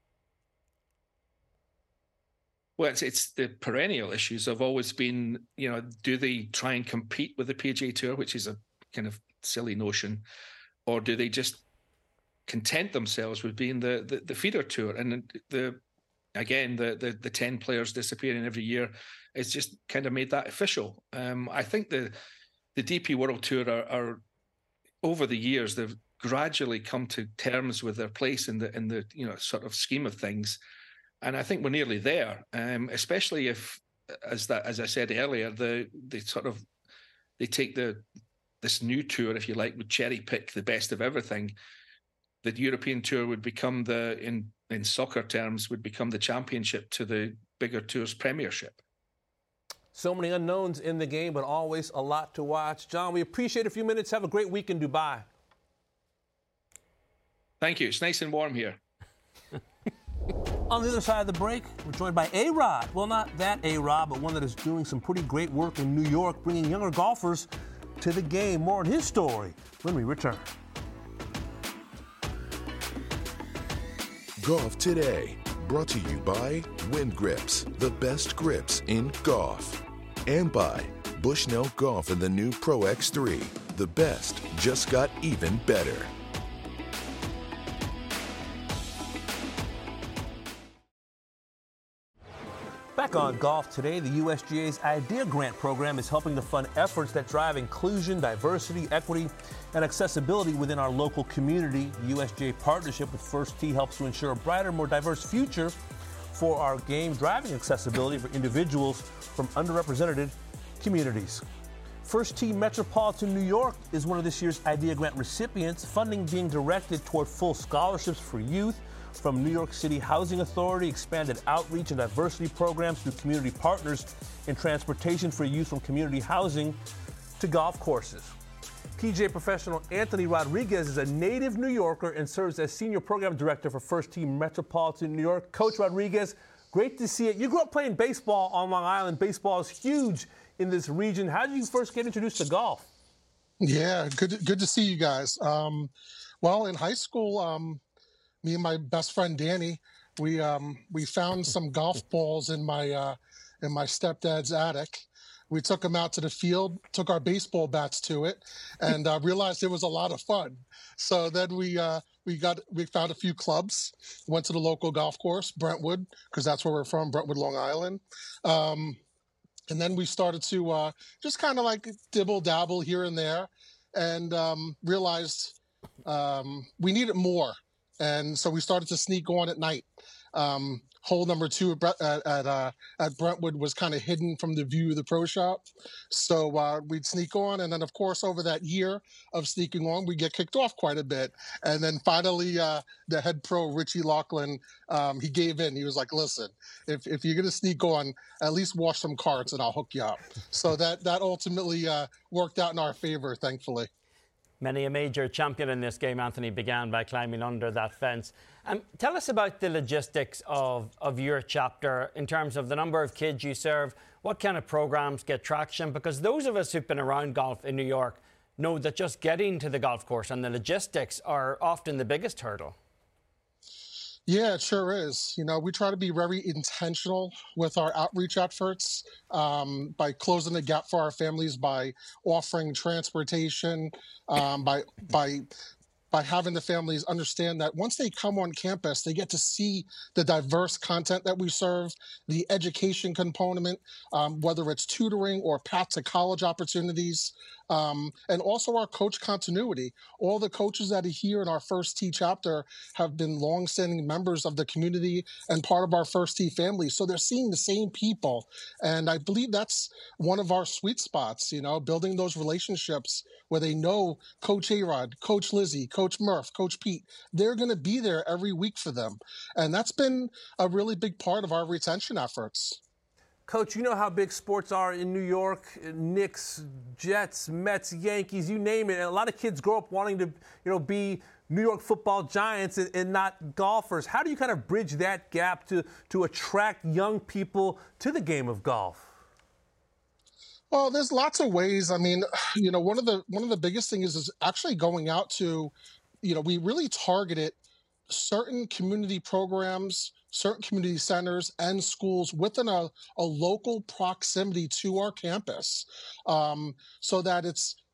Well, it's the perennial issues have always been, do they try and compete with the PGA Tour, which is a kind of silly notion, or do they just content themselves with being the feeder tour, and the 10 players disappearing every year has just kind of made that official. I think the DP World Tour are over the years, they've gradually come to terms with their place in the sort of scheme of things, and I think we're nearly there. Especially if, as I said earlier, they take this new tour, if you like, would cherry pick the best of everything. The European Tour would become in soccer terms, would become the championship to the bigger tour's premiership. So many unknowns in the game, but always a lot to watch. John, we appreciate a few minutes. Have a great week in Dubai. Thank you. It's nice and warm here. On the other side of the break, we're joined by A-Rod. Well, not that A-Rod, but one that is doing some pretty great work in New York, bringing younger golfers to the game. More on his story when we return. Golf Today, brought to you by Wind Grips, the best grips in golf. And by Bushnell Golf and the new Pro X3, the best just got even better. Back on Golf Today, the USGA's IDEA Grant program is helping to fund efforts that drive inclusion, diversity, equity, and accessibility within our local community. The USGA partnership with First Tee helps to ensure a brighter, more diverse future for our game, driving accessibility for individuals from underrepresented communities. First Tee Metropolitan New York is one of this year's IDEA Grant recipients, funding being directed toward full scholarships for youth from New York City Housing Authority, expanded outreach and diversity programs through community partners in transportation for youth from community housing to golf courses. PGA professional Anthony Rodriguez is a native New Yorker and serves as Senior Program Director for First Tee Metropolitan New York. Coach Rodriguez, great to see it. You grew up playing baseball on Long Island. Baseball is huge in this region. How did you first get introduced to golf? Yeah, good to see you guys. Well, in high school, me and my best friend Danny, we found some golf balls in my stepdad's attic. We took them out to the field, took our baseball bats to it, and realized it was a lot of fun. So then we found a few clubs, went to the local golf course, Brentwood, because that's where we're from, Brentwood, Long Island. And then we started to just kind of like dibble dabble here and there, and realized we needed more. And so we started to sneak on at night. Hole number 2 at Brentwood was kind of hidden from the view of the pro shop. So we'd sneak on. And then, of course, over that year of sneaking on, we get kicked off quite a bit. And then finally, the head pro, Richie Laughlin, he gave in. He was like, listen, if you're going to sneak on, at least wash some carts and I'll hook you up. So that ultimately worked out in our favor, thankfully. Many a major champion in this game, Anthony, began by climbing under that fence. Tell us about the logistics of your chapter in terms of the number of kids you serve, what kind of programs get traction, because those of us who've been around golf in New York know that just getting to the golf course and the logistics are often the biggest hurdle. Yeah, it sure is. You know, we try to be very intentional with our outreach efforts by closing the gap for our families, by offering transportation, by having the families understand that once they come on campus, they get to see the diverse content that we serve, the education component, whether it's tutoring or path to college opportunities, and also our coach continuity. All the coaches that are here in our First Tee chapter have been longstanding members of the community and part of our First Tee family. So they're seeing the same people. And I believe that's one of our sweet spots, you know, building those relationships where they know Coach A-Rod, Coach Lizzie, Coach Murph, Coach Pete. They're going to be there every week for them. And that's been a really big part of our retention efforts. Coach, you know how big sports are in New York. Knicks, Jets, Mets, Yankees, you name it. And a lot of kids grow up wanting to, you know, be New York football giants and not golfers. How do you kind of bridge that gap to attract young people to the game of golf? Well, there's lots of ways. I mean, you know, one of the biggest things is actually going out to, you know, we really targeted certain community programs, certain community centers and schools within a local proximity to our campus, so that it's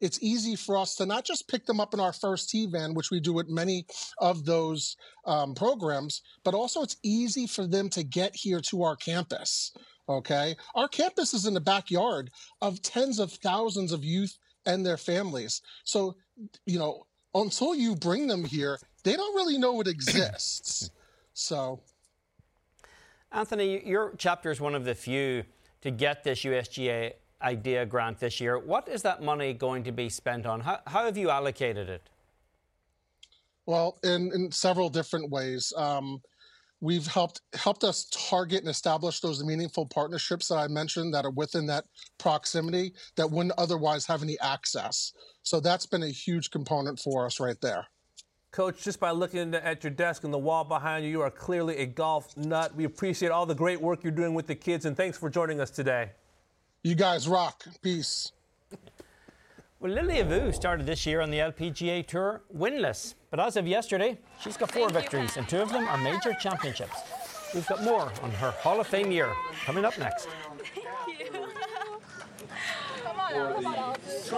it's easy for us to not just pick them up in our first tee van, which we do at many of those programs, but also it's easy for them to get here to our campus. Okay. Our campus is in the backyard of tens of thousands of youth and their families. So, until you bring them here, they don't really know it exists. So, Anthony, your chapter is one of the few to get this USGA IDEA grant this year. What is that money going to be spent on? How have you allocated it? Well, in several different ways. We've helped us target and establish those meaningful partnerships that I mentioned that are within that proximity that wouldn't otherwise have any access. So that's been a huge component for us right there. Coach, just by looking at your desk and the wall behind you, you are clearly a golf nut. We appreciate all the great work you're doing with the kids, and thanks for joining us today. You guys rock. Peace. Well, Lilia Vu started this year on the LPGA Tour winless. But as of yesterday, she's got 4 victories, and 2 of them are major championships. We've got more on her Hall of Fame year coming up next. Thank you. Come on.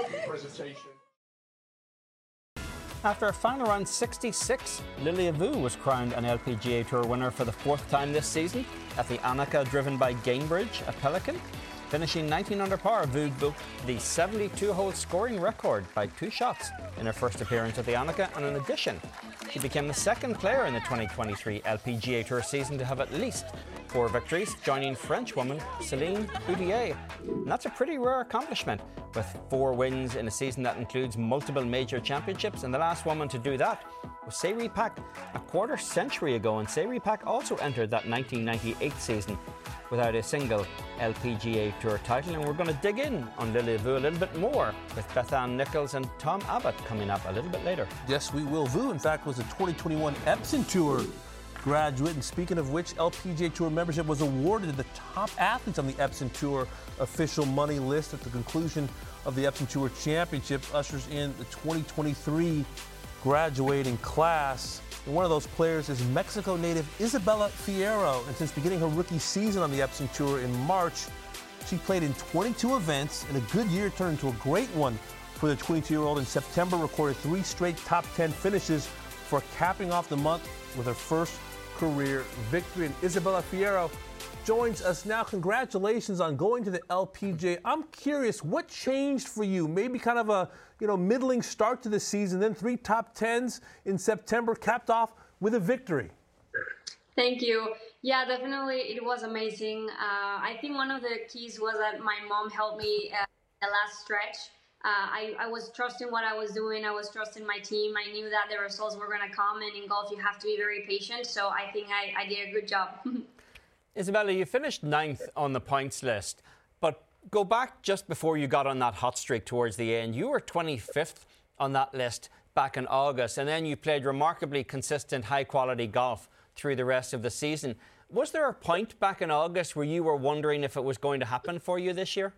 After a final round 66, Lilia Vu was crowned an LPGA Tour winner for the 4th time this season at the Annika, driven by Gainbridge at Pelican. Finishing 19 under par, Vu broke the 72-hole scoring record by 2 shots in her first appearance at the Annika, and in addition, she became the 2nd player in the 2023 LPGA Tour season to have at least 4 victories, joining Frenchwoman Céline Boutier. And that's a pretty rare accomplishment, with 4 wins in a season that includes multiple major championships, and the last woman to do that was Sairi Pak a quarter century ago, and Sairi Pak also entered that 1998 season without a single LPGA Tour title. And we're going to dig in on Lilia Vu a little bit more with Beth Ann Nichols and Tom Abbott coming up a little bit later. Yes, we will. Vu, in fact, was a 2021 Epson Tour graduate. And speaking of which, LPGA Tour membership was awarded to the top athletes on the Epson Tour official money list at the conclusion of the Epson Tour Championships. Ushers in the 2023 graduating class. And one of those players is Mexico native Isabella Fierro. And since beginning her rookie season on the Epson Tour in March, she played in 22 events, and a good year turned into a great one for the 22-year-old. In September, recorded 3 straight top 10 finishes for capping off the month with her first career victory. And Isabella Fierro joins us now. Congratulations on going to the LPGA. I'm curious, what changed for you? Maybe kind of a middling start to the season, then 3 top 10s in September, capped off with a victory. Thank you. Yeah, definitely, it was amazing. I think one of the keys was that my mom helped me the last stretch. I was trusting what I was doing. I was trusting my team. I knew that the results were going to come, and in golf, you have to be very patient. So I think I did a good job. Isabella, you finished 9th on the points list, but go back just before you got on that hot streak towards the end. You were 25th on that list back in August, and then you played remarkably consistent, high-quality golf through the rest of the season. Was there a point back in August where you were wondering if it was going to happen for you this year?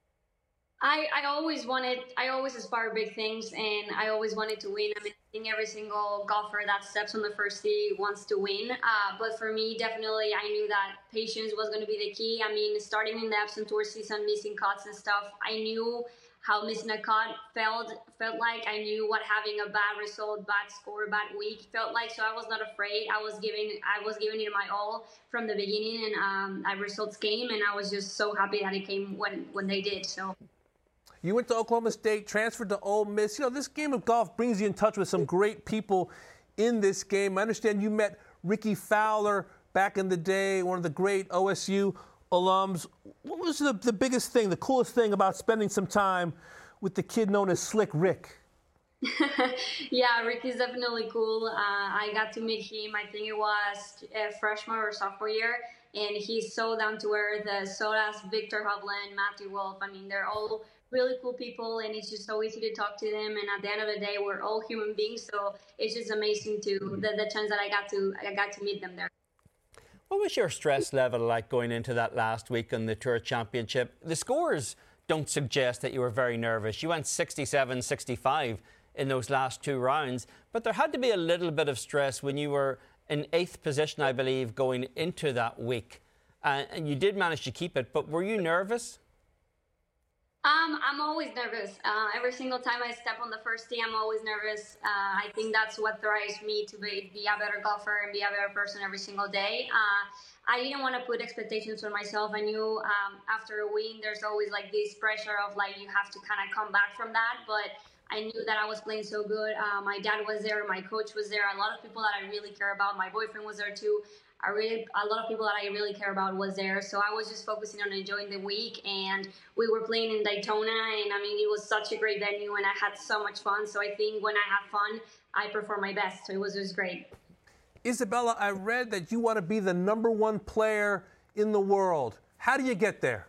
I always aspire big things, and I always wanted to win. I mean, I think every single golfer that steps on the first tee wants to win. But for me, definitely, I knew that patience was going to be the key. I mean, starting in the Epson Tour season, missing cuts and stuff, I knew how missing a cut felt like. I knew what having a bad result, bad score, bad week felt like. So I was not afraid. I was giving it my all from the beginning, and results came, and I was just so happy that it came when they did. So. You went to Oklahoma State, transferred to Ole Miss. This game of golf brings you in touch with some great people in this game. I understand you met Ricky Fowler back in the day, one of the great OSU alums. What was the biggest thing, the coolest thing about spending some time with the kid known as Slick Rick? Yeah, Ricky's definitely cool. I got to meet him, I think it was freshman or sophomore year, and he's so down to earth. So does Victor Hovland, Matthew Wolf. I mean, they're all really cool people, and it's just so easy to talk to them. And at the end of the day, we're all human beings, so it's just amazing the chance that I got to meet them there. What was your stress level like going into that last week on the Tour Championship? The scores don't suggest that you were very nervous. You went 67-65 in those last 2 rounds, but there had to be a little bit of stress when you were in 8th position, I believe, going into that week. And you did manage to keep it, but were you nervous? I'm always nervous. Every single time I step on the first tee, I'm always nervous. I think that's what drives me to be a better golfer and be a better person every single day. I didn't want to put expectations on myself. I knew after a win, there's always like this pressure of like you have to kind of come back from that. But I knew that I was playing so good. My dad was there, my coach was there, a lot of people that I really care about. My boyfriend was there too. A lot of people that I really care about was there. So I was just focusing on enjoying the week, and we were playing in Daytona, and I mean, it was such a great venue, and I had so much fun. So I think when I have fun, I perform my best. So it was just great. Isabella, I read that you want to be the #1 player in the world. How do you get there?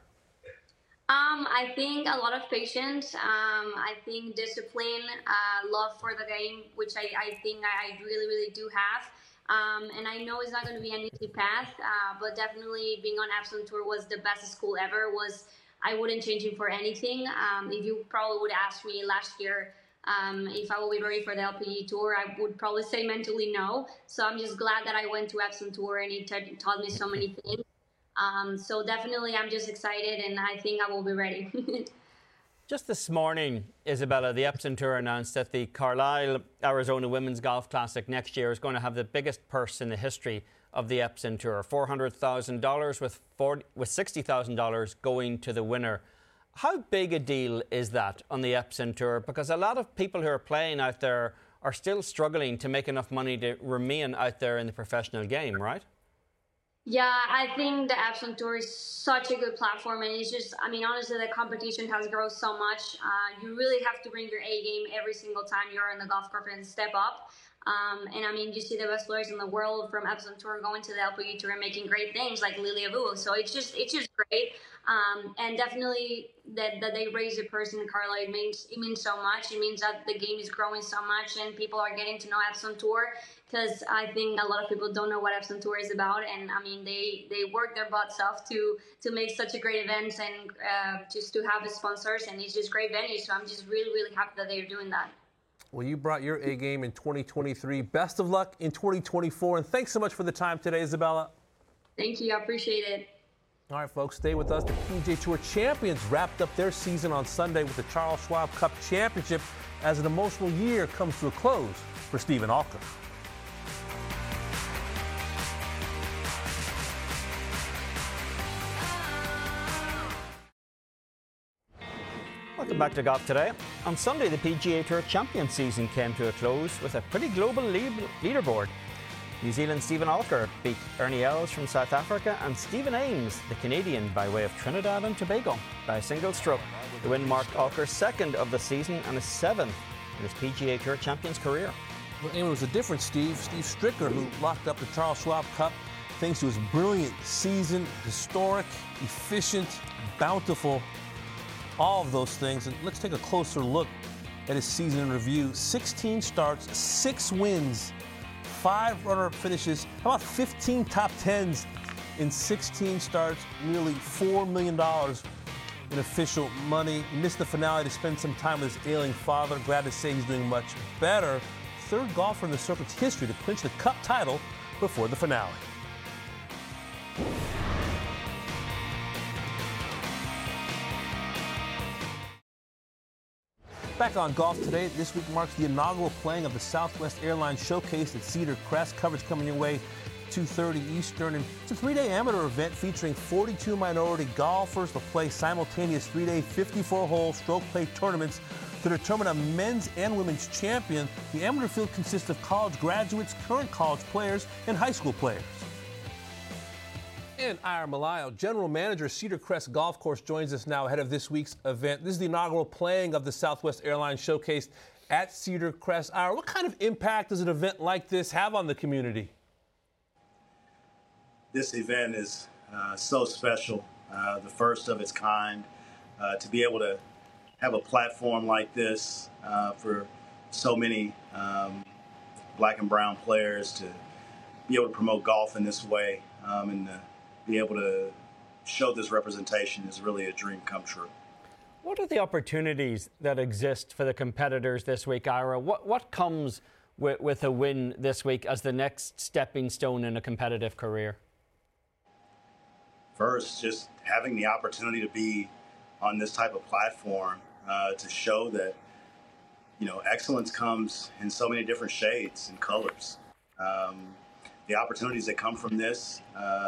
I think a lot of patience. I think discipline, love for the game, which I think I really, really do have. And I know it's not going to be an easy path, but definitely being on Epson Tour was the best school ever. I wouldn't change it for anything. If you probably would ask me last year if I will be ready for the LPGA Tour, I would probably say mentally no. So I'm just glad that I went to Epson Tour, and it taught me so many things. So definitely I'm just excited, and I think I will be ready. Just this morning, Isabella, the Epson Tour announced that the Carlisle Arizona Women's Golf Classic next year is going to have the biggest purse in the history of the Epson Tour, $400,000 with $60,000 going to the winner. How big a deal is that on the Epson Tour? Because a lot of people who are playing out there are still struggling to make enough money to remain out there in the professional game, right? Yeah, I think the Epson Tour is such a good platform, and it's just, I mean, honestly, the competition has grown so much. You really have to bring your A game every single time you're in the golf course and step up. And I mean, you see the best players in the world from Epson Tour going to the LPGA Tour and making great things like Lilia Vu. So it's just great. And definitely that they raise the person in Carlisle, it means so much. It means that the game is growing so much, and people are getting to know Epson Tour, because I think a lot of people don't know what Epson Tour is about. And I mean, they work their butts off to make such a great event, and just to have the sponsors, and it's just great venues. So I'm just really, really happy that they're doing that. Well, you brought your A game in 2023. Best of luck in 2024. And thanks so much for the time today, Isabella. Thank you. I appreciate it. All right, folks, stay with us. The PGA Tour champions wrapped up their season on Sunday with the Charles Schwab Cup Championship as an emotional year comes to a close for Stephen Alker. Welcome back to Golf Today. On Sunday, the PGA Tour Champion season came to a close with a pretty global leaderboard. New Zealand's Stephen Alker beat Ernie Els from South Africa and Stephen Ames, the Canadian, by way of Trinidad and Tobago, by a single stroke. The win marked Alker's second of the season and his seventh in his PGA Tour Champion's career. Well, it was a different Steve Stricker, who locked up the Charles Schwab Cup thanks to his brilliant season, historic, efficient, bountiful, all of those things. And let's take a closer look at his season in review. 16 starts, 6 wins, 5 runner-up finishes. How about 15 top 10s in 16 starts? Nearly $4 million in official money. He missed the finale to spend some time with his ailing father. Glad to say he's doing much better. Third golfer in the circuit's history to clinch the Cup title before the finale. Back on Golf Today, this week marks the inaugural playing of the Southwest Airlines Showcase at Cedar Crest. Coverage coming your way 2:30 Eastern. And it's a 3-day amateur event featuring 42 minority golfers. They'll play simultaneous 3-day 54-hole stroke play tournaments to determine a men's and women's champion. The amateur field consists of college graduates, current college players, and high school players. And Ira Malayo, General Manager, Cedar Crest Golf Course, joins us now ahead of this week's event. This is the inaugural playing of the Southwest Airlines Showcase at Cedar Crest. Ira, what kind of impact does an event like this have on the community? This event is so special, the first of its kind. To be able to have a platform like this for so many black and brown players, to be able to promote golf in this way, and be able to show this representation is really a dream come true. What are the opportunities that exist for the competitors this week, Ira? What comes with a win this week as the next stepping stone in a competitive career? First, just having the opportunity to be on this type of platform to show that, excellence comes in so many different shades and colors. The opportunities that come from this,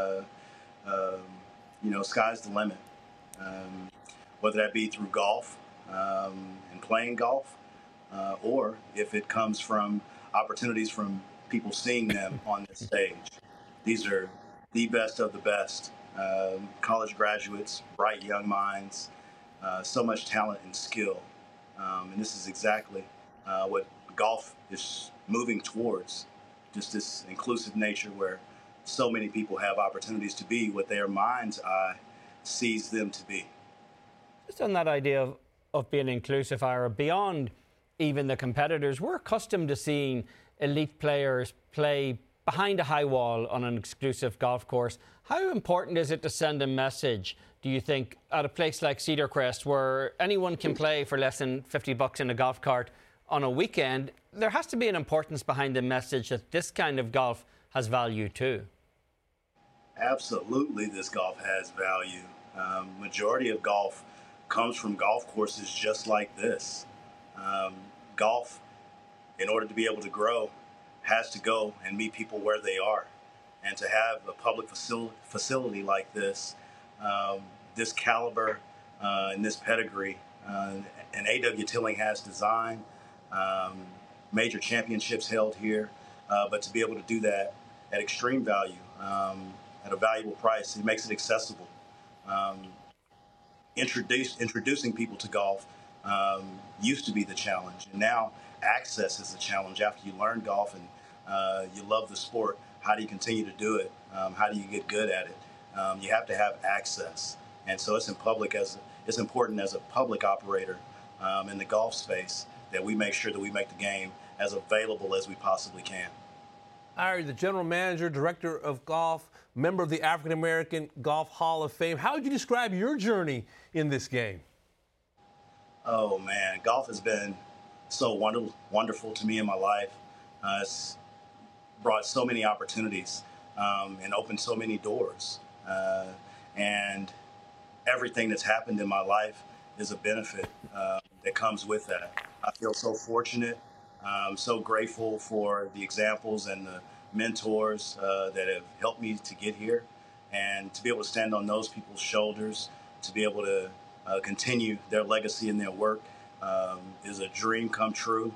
sky's the limit. Whether that be through golf and playing golf, or if it comes from opportunities from people seeing them on this stage. These are the best of the best. College graduates, bright young minds, so much talent and skill. And this is exactly what golf is moving towards, just this inclusive nature where so many people have opportunities to be what their mind's eye sees them to be. Just on that idea of being inclusive, Ira, beyond even the competitors, we're accustomed to seeing elite players play behind a high wall on an exclusive golf course. How important is it to send a message, do you think, at a place like Cedar Crest where anyone can play for less than $50 in a golf cart on a weekend? There has to be an importance behind the message that this kind of golf has value too. Absolutely, this golf has value. Majority of golf comes from golf courses just like this. Golf, in order to be able to grow, has to go and meet people where they are. And to have a public facility like this, this caliber and this pedigree, and A.W. Tillinghast design, major championships held here, but to be able to do that at extreme value, at a valuable price, it makes it accessible. Introducing people to golf used to be the challenge, and now access is the challenge. After you learn golf and you love the sport, how do you continue to do it? How do you get good at it? You have to have access, and so it's important as a public operator in the golf space that we make sure that we make the game as available as we possibly can. Ira, the general manager, director of golf, member of the African American Golf Hall of Fame. How would you describe your journey in this game? Oh man, golf has been so wonderful to me in my life. It's brought so many opportunities and opened so many doors. And everything that's happened in my life is a benefit that comes with that. I feel so fortunate. I'm so grateful for the examples and the mentors that have helped me to get here, and to be able to stand on those people's shoulders, to be able to continue their legacy and their work is a dream come true.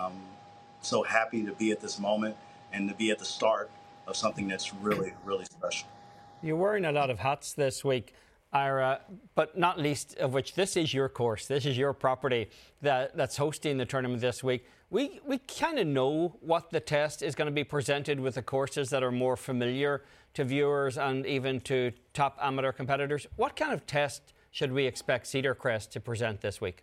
So happy to be at this moment and to be at the start of something that's really, really special. You're wearing a lot of hats this week, Ira, but not least of which this is your course. This is your property that's hosting the tournament this week. We kind of know what the test is going to be presented with the courses that are more familiar to viewers and even to top amateur competitors. What kind of test should we expect Cedar Crest to present this week?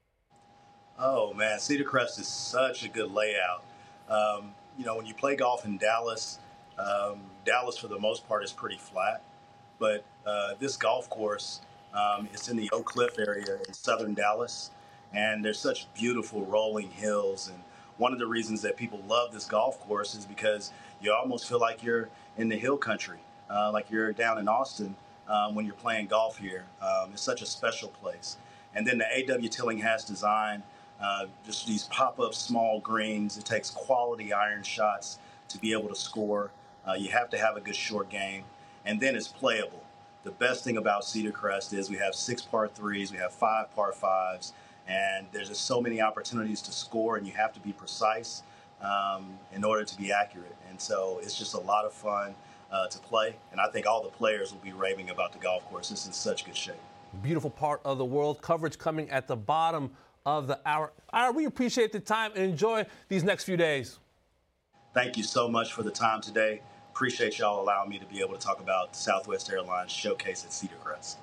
Oh, man, Cedar Crest is such a good layout. When you play golf in Dallas, Dallas for the most part is pretty flat. But this golf course is in the Oak Cliff area in southern Dallas. And there's such beautiful rolling hills. And one of the reasons that people love this golf course is because you almost feel like you're in the hill country, like you're down in Austin when you're playing golf here. It's such a special place. And then the A.W. Tillinghast design, just these pop-up small greens. It takes quality iron shots to be able to score. You have to have a good short game. And then it's playable. The best thing about Cedar Crest is we have 6 par 3s, we have 5 par 5s, and there's just so many opportunities to score, and you have to be precise in order to be accurate. And so it's just a lot of fun to play, and I think all the players will be raving about the golf course. It's in such good shape. Beautiful part of the world. Coverage coming at the bottom of the hour. Ira, we appreciate the time and enjoy these next few days. Thank you so much for the time today. Appreciate y'all allowing me to be able to talk about Southwest Airlines Showcase at Cedar Crest.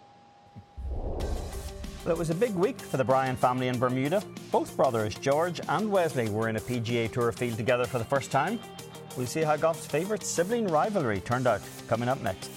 Well, it was a big week for the Bryan family in Bermuda. Both brothers, George and Wesley, were in a PGA Tour field together for the first time. We'll see how golf's favourite sibling rivalry turned out, coming up next.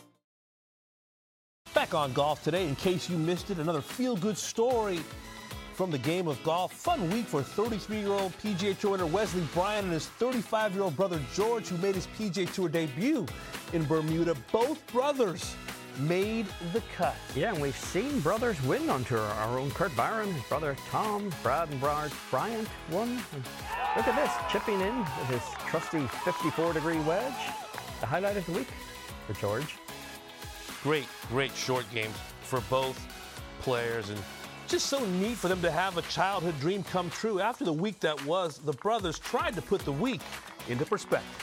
Back on Golf Today, in case you missed it, another feel-good story from the game of golf. Fun week for 33-year-old PGA Tour winner Wesley Bryan and his 35-year-old brother George, who made his PGA Tour debut in Bermuda. Both brothers made the cut. Yeah, and we've seen brothers win on tour. Our own Kurt Barron, his brother Tom, Brad and Bryant won. And look at this, chipping in with his trusty 54-degree wedge. The highlight of the week for George. Great short games for both players, and just so neat for them to have a childhood dream come true. After the week that was, the brothers tried to put the week into perspective.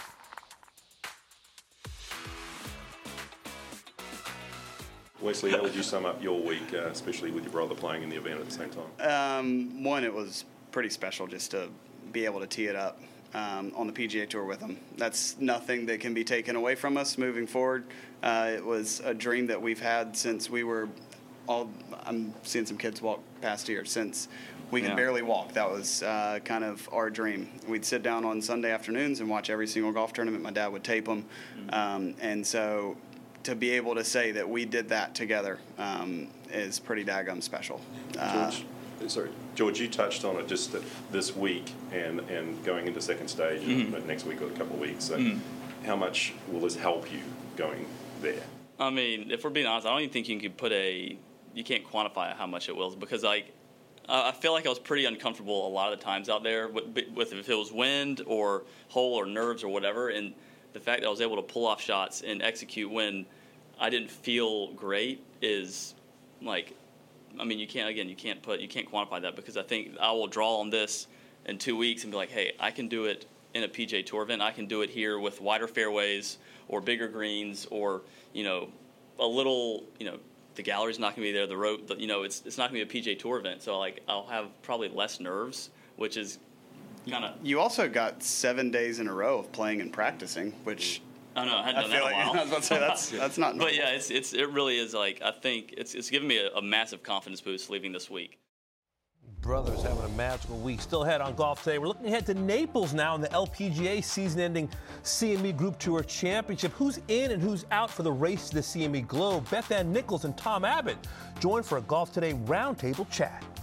Wesley, how would you sum up your week, especially with your brother playing in the event at the same time? One, it was pretty special just to be able to tee it up on the PGA Tour with him. That's nothing that can be taken away from us moving forward. It was a dream that we've had since we were I'm seeing some kids walk past here, since we could barely walk. That was kind of our dream. We'd sit down on Sunday afternoons and watch every single golf tournament. My dad would tape them. And so to be able to say that we did that together is pretty daggum special. George, you touched on it just this week and going into second stage next week or a couple of weeks. So how much will this help you going there? I mean, if we're being honest, I don't even think you can you can't quantify how much it will, because I feel like I was pretty uncomfortable a lot of the times out there with if it was wind or hole or nerves or whatever, and the fact that I was able to pull off shots and execute when I didn't feel great is like, I mean, you can't quantify that, because I think I will draw on this in 2 weeks and be like, hey, I can do it in a PGA Tour event. I can do it here with wider fairways or bigger greens, or, a little, the gallery's not going to be there. The road, it's not going to be a PGA Tour event. So I'll have probably less nerves, which is kind of. You also got 7 days in a row of playing and practicing, which. I know, I hadn't done that in a while. I was about to say that's not normal. But yeah, it really is I think it's given me a massive confidence boost leaving this week. Brothers having a magical week. Still ahead on Golf Today. We're looking ahead to Naples now in the LPGA season-ending CME Group Tour Championship. Who's in and who's out for the race to the CME Globe? Beth Ann Nichols and Tom Abbott join for a Golf Today roundtable chat.